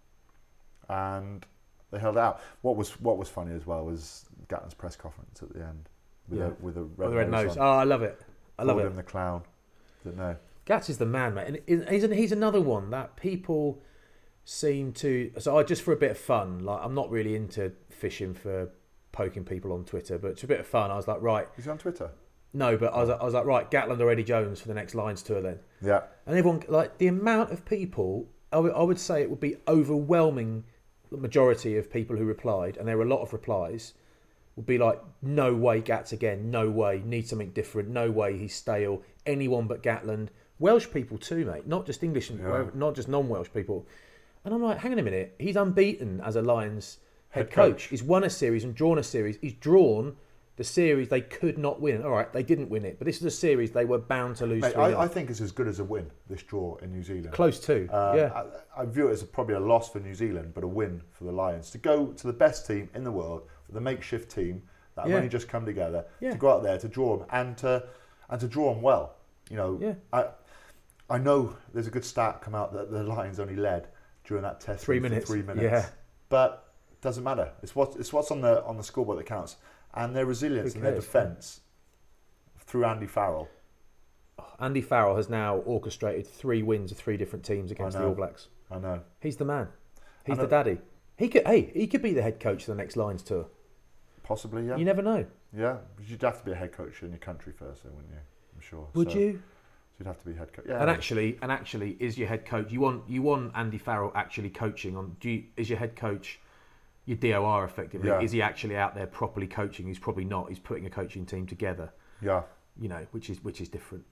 and they held it out. What was funny as well was Gatland's press conference at the end with a red nose. Oh, I love it. I love it. Called him the clown. Didn't know. Gats is the man, mate, and he's another one that people seem to. So just for a bit of fun, like I'm not really into fishing for poking people on Twitter, but it's a bit of fun. I was like, right. Is he on Twitter? No, but I was like, right, Gatland or Eddie Jones for the next Lions tour then. Yeah. And everyone, like the amount of people, I would say it would be overwhelming. The majority of people who replied, and there were a lot of replies, would be like, no way Gats again, no way, need something different, no way, he's stale, anyone but Gatland. Welsh people too, mate, not just English, not just non-Welsh people. And I'm like, hang on a minute, he's unbeaten as a Lions head coach. He's won a series and drawn a series. He's drawn the series they could not win. All right, they didn't win it, but this is a series they were bound to lose. Mate, I think it's as good as a win, this draw in New Zealand. Close to, yeah. I view it as probably a loss for New Zealand, but a win for the Lions. To go to the best team in the world, with a makeshift team that have only just come together, to go out there, to draw them, and to draw them well. You know, I know there's a good stat come out that the Lions only led during that test 3 minutes. 3 minutes. Yeah. But it doesn't matter. It's what's on the scoreboard that counts. And their resilience and their defence through Andy Farrell. Andy Farrell has now orchestrated 3 wins of 3 different teams against the All Blacks. I know. He's the man. He's the daddy. He could be the head coach for the next Lions tour. Possibly, yeah. You never know. Yeah, you'd have to be a head coach in your country first, then, wouldn't you? I'm sure. Would you? So you'd have to be head coach. Yeah. And actually, is your head coach? You want Andy Farrell actually coaching on? Is your head coach your DOR effectively? Yeah. Is he actually out there properly coaching? He's probably not. He's putting a coaching team together. Yeah. You know, which is different.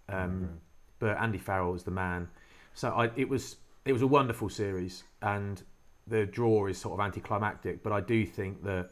But Andy Farrell is the man. So it was a wonderful series, and the draw is sort of anticlimactic. But I do think that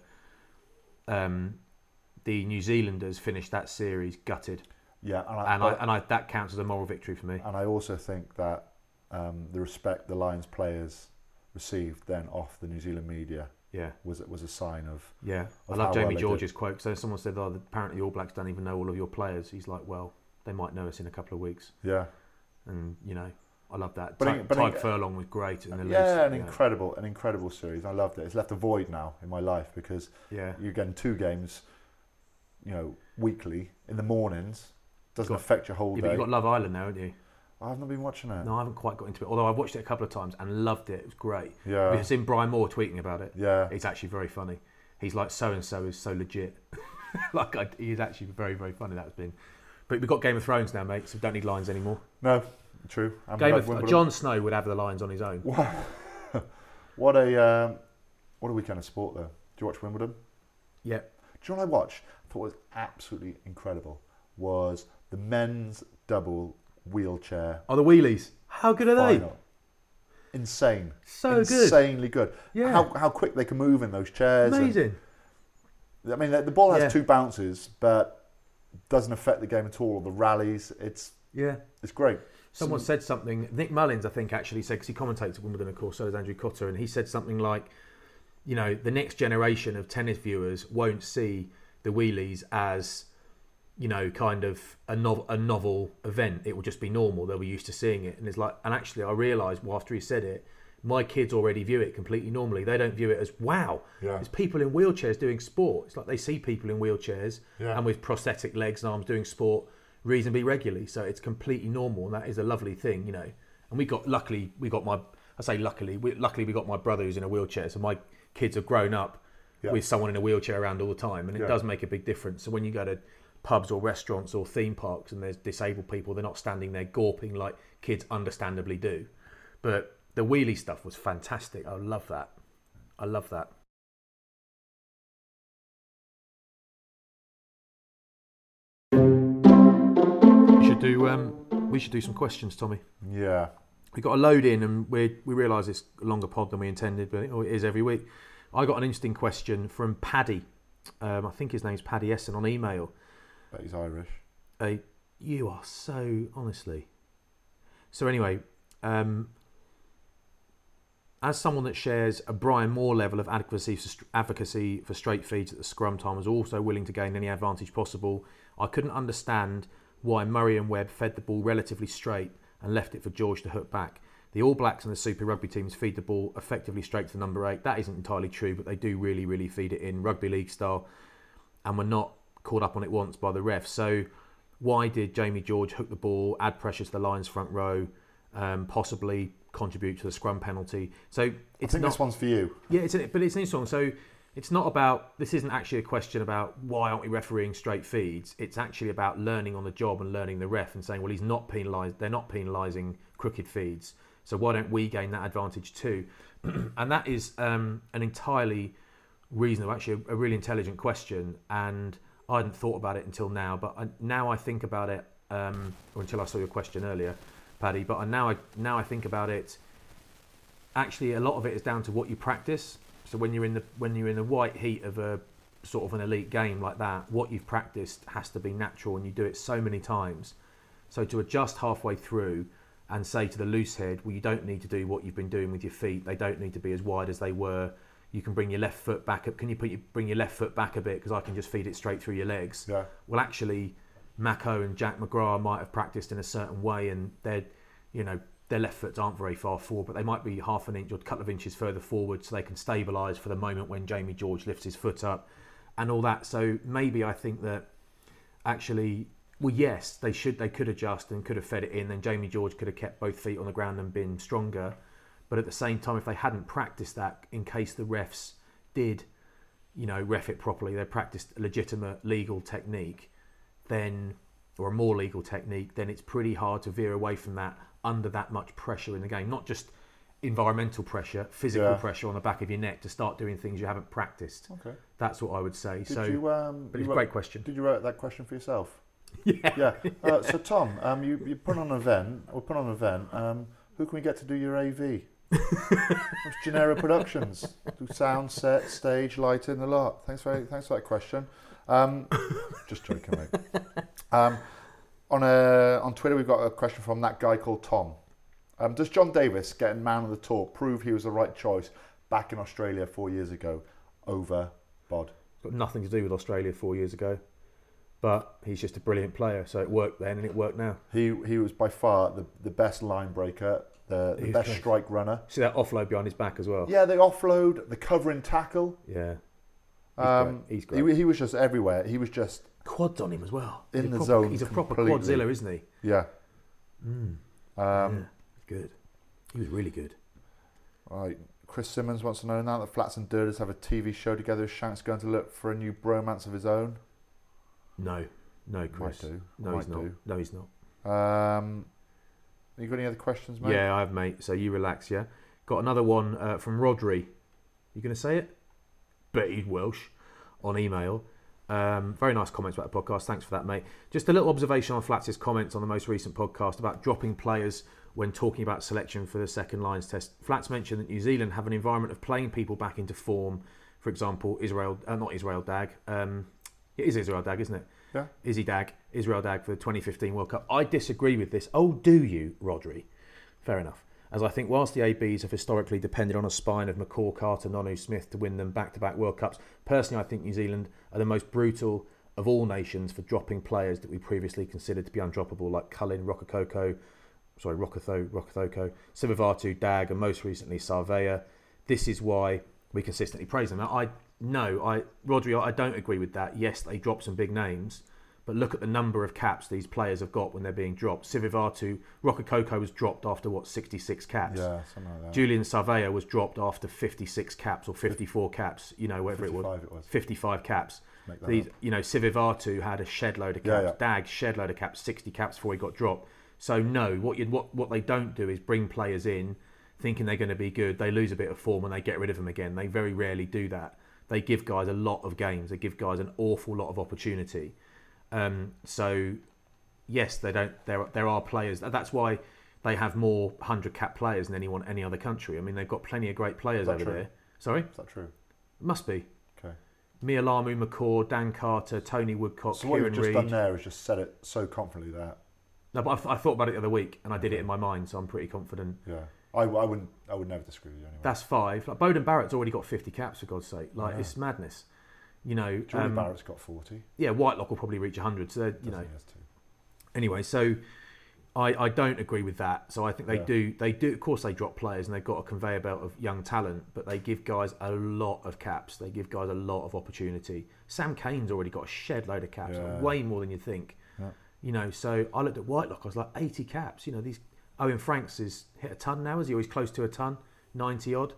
the New Zealanders finished that series gutted. Yeah, and that counts as a moral victory for me. And I also think that the respect the Lions players received then off the New Zealand media was a sign of I love Jamie George's quote. So someone said, apparently the All Blacks don't even know all of your players. He's like, well, they might know us in a couple of weeks. Yeah. And, you know, I love that. Tyke Furlong was great in the league. An incredible series. I loved it. It's left a void now in my life because you're getting 2 games, you know, weekly in the mornings. Doesn't affect your whole day. But you've got Love Island now, haven't you? I've not been watching it. No, I haven't quite got into it. Although I've watched it a couple of times and loved it. It was great. Yeah. I've seen Brian Moore tweeting about it. Yeah. It's actually very funny. He's like, so-and-so is so legit. He is actually very, very funny. That's been. But we've got Game of Thrones now, mate, so we don't need lines anymore. No, true. Jon Snow would have the lines on his own. What a weekend of sport, though. Do you watch Wimbledon? Yeah. Do you know what I watched? I thought was absolutely incredible was the men's double wheelchair. Oh, the wheelies. How good are final. They? Insane. So good. Insanely good. Yeah. How quick they can move in those chairs. Amazing. I mean, the ball has 2 bounces, but doesn't affect the game at all. The rallies, it's great. Someone said something. Nick Mullins, I think, actually said, because he commentates at Wimbledon, of course, so does Andrew Cotter, and he said something like, you know, the next generation of tennis viewers won't see the wheelies as, you know, kind of a novel event. It will just be normal. They'll be used to seeing it. And it's like, and actually, I realised after he said it, my kids already view it completely normally. They don't view it as, wow, there's people in wheelchairs doing sport. It's like they see people in wheelchairs and with prosthetic legs and arms doing sport reasonably regularly. So it's completely normal, and that is a lovely thing, you know. And we got my brother who's in a wheelchair. So my kids have grown up with someone in a wheelchair around all the time, and it does make a big difference. So when you go to pubs or restaurants or theme parks and there's disabled people, they're not standing there gawping like kids understandably do. But the wheelie stuff was fantastic. I love that. We should do some questions, Tommy. Yeah. We got a load in, and we realise it's a longer pod than we intended, but it is every week. I got an interesting question from Paddy. I think his name's Paddy Essen on email. But he's Irish. You are so, honestly. So anyway, as someone that shares a Brian Moore level of advocacy for straight feeds at the scrum time, was also willing to gain any advantage possible, I couldn't understand why Murray and Webb fed the ball relatively straight and left it for George to hook back. The All Blacks and the Super Rugby teams feed the ball effectively straight to the number 8. That isn't entirely true, but they do really, really feed it in rugby league style, and were not caught up on it once by the refs. So why did Jamie George hook the ball, add pressure to the Lions front row, possibly contribute to the scrum penalty? So it's this one's for you. Yeah, but it's an interesting one. So it's not about, this isn't actually a question about why aren't we refereeing straight feeds. It's actually about learning on the job and learning the ref and saying, well, he's not penalised. They're not penalising crooked feeds. So why don't we gain that advantage too? And that is an entirely reasonable, actually a really intelligent question. And I hadn't thought about it until now, but now I think about it, or until I saw your question earlier, Paddy. But now I think about it. Actually, a lot of it is down to what you practice. So when you're in the white heat of a sort of an elite game like that, what you've practiced has to be natural, and you do it so many times. So to adjust halfway through and say to the loose head, well, you don't need to do what you've been doing with your feet. They don't need to be as wide as they were. You can bring your left foot back up. Can you bring your left foot back a bit, because I can just feed it straight through your legs? Yeah. Well, actually, Mako and Jack McGrath might have practiced in a certain way, and their left foots aren't very far forward, but they might be half an inch or a couple of inches further forward, so they can stabilise for the moment when Jamie George lifts his foot up and all that. So maybe I think that actually, well, yes, they could adjust and could have fed it in, then Jamie George could have kept both feet on the ground and been stronger. But at the same time, if they hadn't practiced that, in case the refs did, ref it properly, they practiced a legitimate legal technique, then, or a more legal technique, then it's pretty hard to veer away from that under that much pressure in the game. Not just environmental pressure, physical pressure on the back of your neck to start doing things you haven't practiced. Okay. That's what I would say. But it's a great question. Did you write that question for yourself? Yeah. So Tom, you put on an event. Who can we get to do your AV? It's Genera Productions. Do sound, set, stage, lighting, a lot. Thanks for that question. Just joking, mate. On Twitter, we've got a question from that guy called Tom. Does John Davis, getting man of the tour, prove he was the right choice back in Australia 4 years ago over Bod? It's got nothing to do with Australia 4 years ago, but he's just a brilliant player. So it worked then, and it worked now. He was by far the best line breaker, the best strike runner. See that offload behind his back as well? Yeah, the offload, the covering tackle. Yeah. He's great. He was just everywhere. He was just quads on him as well. In the zone. He's a proper completely. quadzilla, isn't he? Yeah. Good. He was really good. Right. Chris Simmons wants to know now that Flats and Durders have a TV show together, is Shanks going to look for a new bromance of his own? No, Chris. Might do. No, he's not. No, he's not. You got any other questions, mate? Yeah, I have, mate. So you relax, yeah? Got another one from Rodri. You going to say it? Bet he's Welsh. On email. Very nice comments about the podcast. Thanks for that, mate. Just a little observation on Flats' comments on the most recent podcast about dropping players when talking about selection for the second lines test. Flats mentioned that New Zealand have an environment of playing people back into form. For example, not Israel Dag. It is Israel Dag, isn't it? Yeah. Israel Dag for the 2015 World Cup. I disagree with this. Oh, do you, Rodri? Fair enough. As I think whilst the ABs have historically depended on a spine of McCaw, Carter, Nonu, Smith to win them back-to-back World Cups, personally I think New Zealand are the most brutal of all nations for dropping players that we previously considered to be undroppable, like Cullen, Rokocoko, Sivivatu, Dag, and most recently Sarvea. This is why we consistently praise them. Now, Rodri, I don't agree with that. Yes, they dropped some big names, but look at the number of caps these players have got when they're being dropped. Sivivatu, Rokocoko was dropped after 66 caps. Yeah, something like that. Julian Sarvea was dropped after 56 caps or 54 caps. Whatever it was. 55 caps. Sivivatu had a shed load of caps. Dag shed load of caps, 60 caps before he got dropped. So no, what they don't do is bring players in thinking they're going to be good. They lose a bit of form and they get rid of them again. They very rarely do that. They give guys a lot of games. They give guys an awful lot of opportunity. So yes, they don't. There are players. That's why they have more 100 cap players than any other country. I mean, they've got plenty of great players over there. Sorry, is that true? Must be. Okay. Mia Lamu, McCaw, Dan Carter, Tony Woodcock, so what Kieran you've just Reid. done there is just said it so confidently that. No, but I thought about it the other week and I did it in my mind, so I'm pretty confident. Yeah, I would never disagree with you anyway. That's 5. Like Bowden Barrett's already got 50 caps, for God's sake. It's madness. Jordan Barrett's got 40. Yeah, Whitelock will probably reach 100. So Anyway, so I don't agree with that. So I think they do. Of course, they drop players and they've got a conveyor belt of young talent, but they give guys a lot of caps. They give guys a lot of opportunity. Sam Kane's already got a shed load of caps, way more than you'd think. Yeah. So I looked at Whitelock. I was like 80 caps. These Owen Franks has hit a ton now. Is he always close to a ton? 90 odd.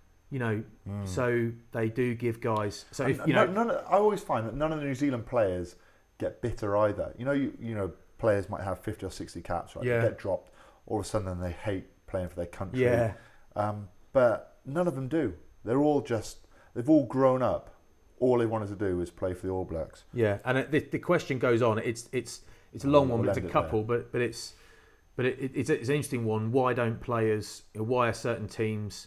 So they do give guys. So I always find that none of the New Zealand players get bitter either. Players might have 50 or 60 caps, right? Yeah. They get dropped. All of a sudden, they hate playing for their country. Yeah. But none of them do. They've all grown up. All they wanted to do was play for the All Blacks. Yeah, and the question goes on. It's a long one. It's a couple, but it's an interesting one. Why are certain teams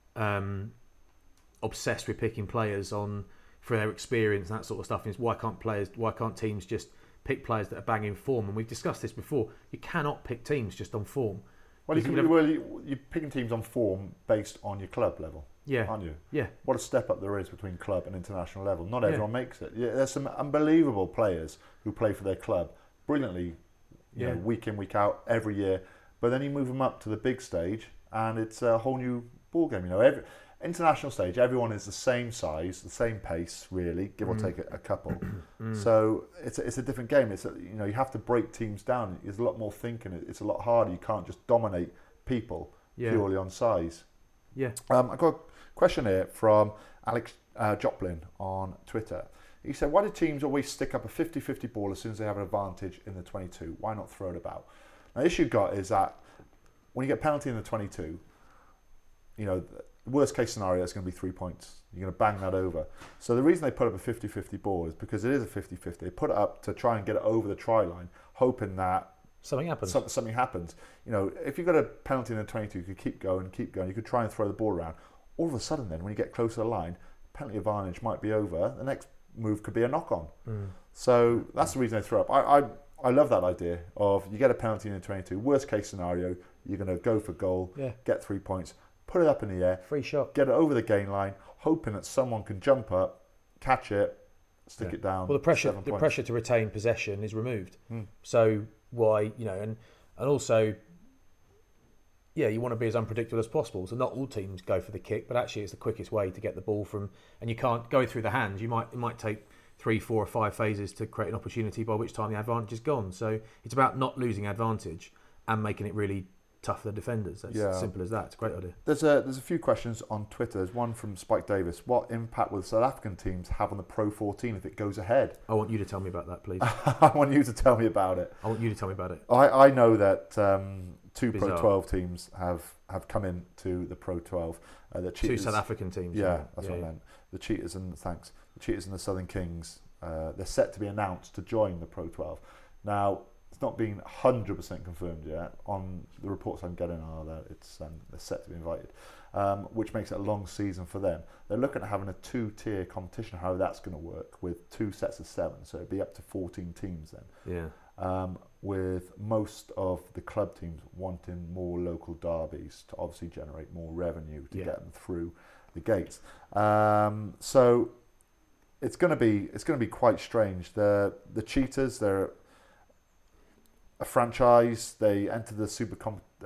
obsessed with picking players for their experience and that sort of stuff? Is why can't teams just pick players that are banging form? And we've discussed this before. You cannot pick teams just on form. Well, you're picking teams on form based on your club level, aren't you? Yeah. What a step up there is between club and international level. Not everyone makes it. Yeah, there's some unbelievable players who play for their club brilliantly, week in, week out, every year. But then you move them up to the big stage, and it's a whole new ball game. International stage, everyone is the same size, the same pace, really, give or take a couple. So it's a different game. You have to break teams down. There's a lot more thinking. It's a lot harder. You can't just dominate people purely on size. Yeah. I've got a question here from Alex Joplin on Twitter. He said, why do teams always stick up a 50-50 ball as soon as they have an advantage in the 22? Why not throw it about? Now, the issue you've got is that when you get a penalty in the 22, the worst case scenario is going to be 3 points. You're going to bang that over. So the reason they put up a 50-50 ball is because it is a 50-50. They put it up to try and get it over the try line, hoping that something happens. Something happens. If you've got a penalty in the 22, you could keep going. You could try and throw the ball around. All of a sudden then, when you get closer to the line, penalty advantage might be over. The next move could be a knock-on. So that's the reason they throw up. I love that idea of you get a penalty in the 22. Worst case scenario, you're going to go for goal, get 3 points, put it up in the air, free shot, get it over the gain line, hoping that someone can jump up, catch it, stick it down. Well, the pressure to retain possession is removed. So why, and also, you want to be as unpredictable as possible. So not all teams go for the kick, but actually it's the quickest way to get the ball from, and you can't go through the hands. It might take 3, 4 or 5 phases to create an opportunity, by which time the advantage is gone. So it's about not losing advantage and making it really tougher the defenders. That's simple as that. It's a great idea. There's a few questions on Twitter. There's one from Spike Davis. What impact will the South African teams have on the Pro 14 if it goes ahead? I want you to tell me about that, please. I want you to tell me about it. I want you to tell me about it. I know that two Bizarre. Pro 12 teams have come into the Pro 12. The Cheetahs, 2 South African teams. Yeah, that's what I meant. The Cheetahs and the Cheetahs and the Southern Kings. They're set to be announced to join the Pro 12. Now, it's not been 100% confirmed yet. On the reports I'm getting are that they're set to be invited, which makes it a long season for them. They're looking at having a 2-tier competition, how that's going to work, with 2 sets of 7, so it'd be up to 14 teams then. Yeah. With most of the club teams wanting more local derbies to obviously generate more revenue to get them through the gates. So it's going to be quite strange. The Cheetahs, they're a franchise. They entered the Super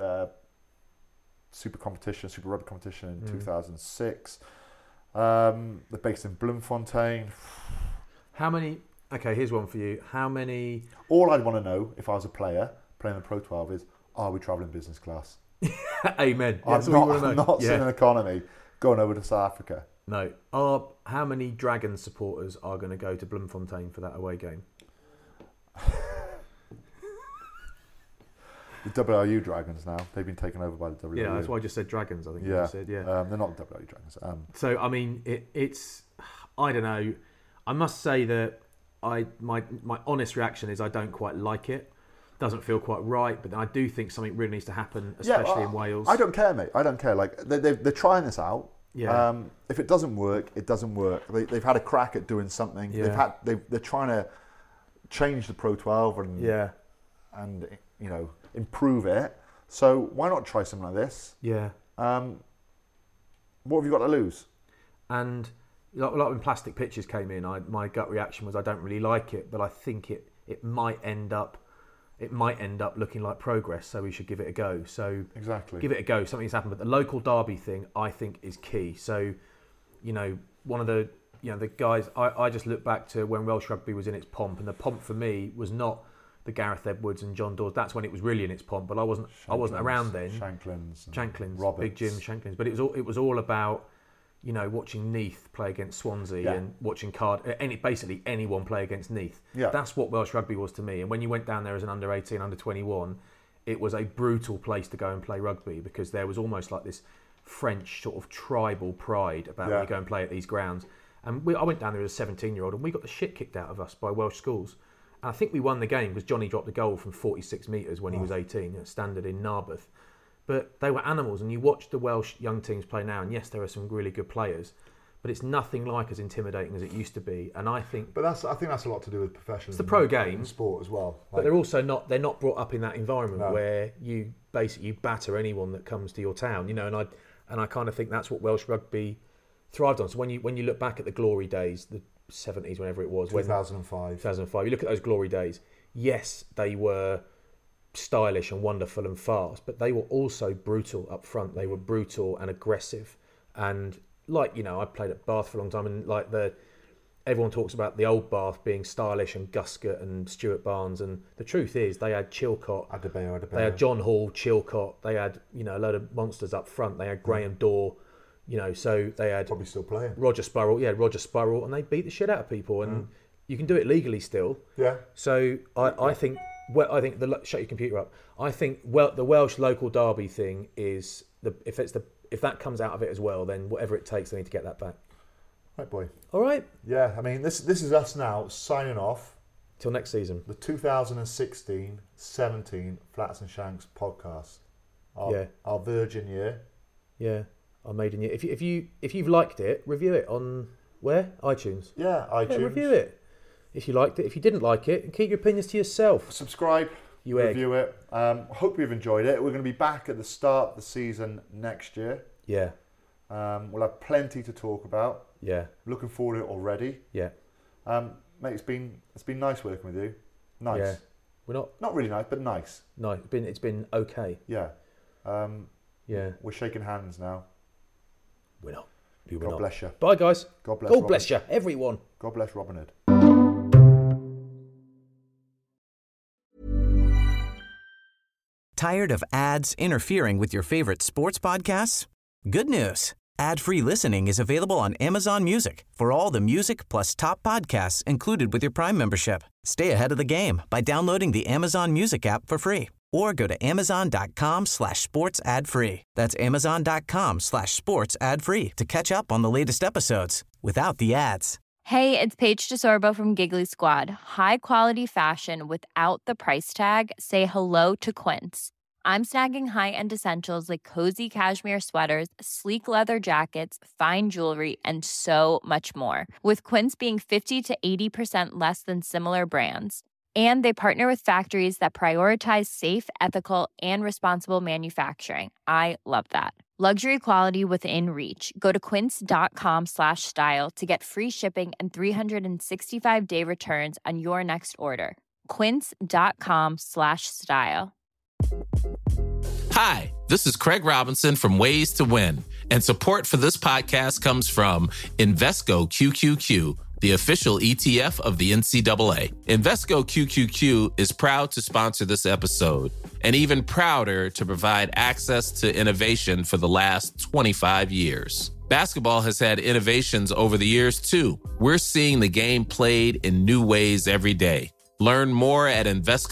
Rugby competition in 2006. They're based in Bloemfontein. How many? Okay, here's one for you. How many? All I'd want to know if I was a player playing the Pro 12 is, are we travelling business class? Amen. I'm not sitting in economy going over to South Africa. No. How many Dragons supporters are going to go to Bloemfontein for that away game? The WRU Dragons now. They've been taken over by the WRU. Yeah, that's why I just said Dragons, I think you said. Yeah. They're not the WRU Dragons. So, I mean, it's... I don't know. I must say that my honest reaction is I don't quite like it. Doesn't feel quite right, but I do think something really needs to happen, especially in Wales. I don't care, mate. I don't care. Like, they're trying this out. Yeah. If it doesn't work, it doesn't work. They've had a crack at doing something. Yeah. They're trying to change the Pro 12 and you know, improve it. So why not try something like this? Yeah. What have you got to lose? And like when plastic pitches came in, my gut reaction was I don't really like it, but I think it might end up looking like progress, so we should give it a go. So exactly, give it a go. Something's happened, but the local derby thing I think is key. So, you know, one of the guys I just look back to when Welsh rugby was in its pomp, and the pomp for me was not the Gareth Edwards and John Dawes. That's when it was really in its pomp, but I wasn't around then. Shanklins, Roberts. Big Jim Shanklins. But it was all about, you know, watching Neath play against Swansea and watching basically anyone play against Neath. Yeah. That's what Welsh rugby was to me. And when you went down there as an under 18, under 21, it was a brutal place to go and play rugby because there was almost like this French sort of tribal pride about when you go and play at these grounds. And I went down there as a 17-year-old and we got the shit kicked out of us by Welsh schools. And I think we won the game because Johnny dropped a goal from 46 metres when he was 18, standard in Narberth. But they were animals, and you watch the Welsh young teams play now, and yes, there are some really good players, but it's nothing like as intimidating as it used to be. And I think that's a lot to do with professionalism. It's the pro game, sport as well. But they're also not brought up in that environment where you basically batter anyone that comes to your town, you know. And I kind of think that's what Welsh rugby thrived on. So when you look back at the glory days, the 70s, whenever it was, 2005, you look at those glory days. Yes, they were stylish and wonderful and fast, but they were also brutal up front. They were brutal and aggressive, and like, you know, I played at Bath for a long time, and like everyone talks about the old Bath being stylish and Guscott and Stuart Barnes, and the truth is they had Chilcott, Adebayo. They had John Hall, Chilcott, they had, you know, a load of monsters up front. They had Graham Dorr, you know, so they had probably still playing Roger Spurrell, and they beat the shit out of people, and you can do it legally still. Yeah. So I think. Well, I think shut your computer up. I think the Welsh local derby thing is if that comes out of it as well, then whatever it takes, they need to get that back. Right, boy. All right. Yeah, I mean this is us now signing off till next season. The 2016-17 Flats and Shanks podcast. Our virgin year. Yeah, our maiden year. If you've liked it, review it on where? iTunes. Yeah, iTunes. Yeah, review it. If you liked it, if you didn't like it, and keep your opinions to yourself. Subscribe, review it. Hope you've enjoyed it. We're going to be back at the start of the season next year. Yeah. We'll have plenty to talk about. Yeah. Looking forward to it already. Yeah. Mate, it's been nice working with you. Nice. Yeah. We're not really nice, but nice. No, it's been okay. Yeah. Yeah. We're shaking hands now. We're not. God bless you. Bye, guys. God bless. God bless you, everyone. God bless Robin Hood. Tired of ads interfering with your favorite sports podcasts? Good news. Ad-free listening is available on Amazon Music for all the music plus top podcasts included with your Prime membership. Stay ahead of the game by downloading the Amazon Music app for free or go to amazon.com/sports ad free. That's amazon.com/sports ad free to catch up on the latest episodes without the ads. Hey, it's Paige DeSorbo from Giggly Squad. High quality fashion without the price tag. Say hello to Quince. I'm snagging high-end essentials like cozy cashmere sweaters, sleek leather jackets, fine jewelry, and so much more. With Quince being 50 to 80% less than similar brands. And they partner with factories that prioritize safe, ethical, and responsible manufacturing. I love that. Luxury quality within reach. Go to quince.com/style to get free shipping and 365-day returns on your next order. Quince.com/style. Hi, this is Craig Robinson from Ways to Win, and support for this podcast comes from Invesco QQQ, the official ETF of the NCAA. Invesco QQQ is proud to sponsor this episode, and even prouder to provide access to innovation for the last 25 years. Basketball has had innovations over the years, too. We're seeing the game played in new ways every day. Learn more at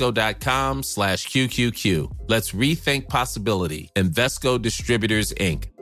Invesco.com/QQQ. Let's rethink possibility. Invesco Distributors, Inc.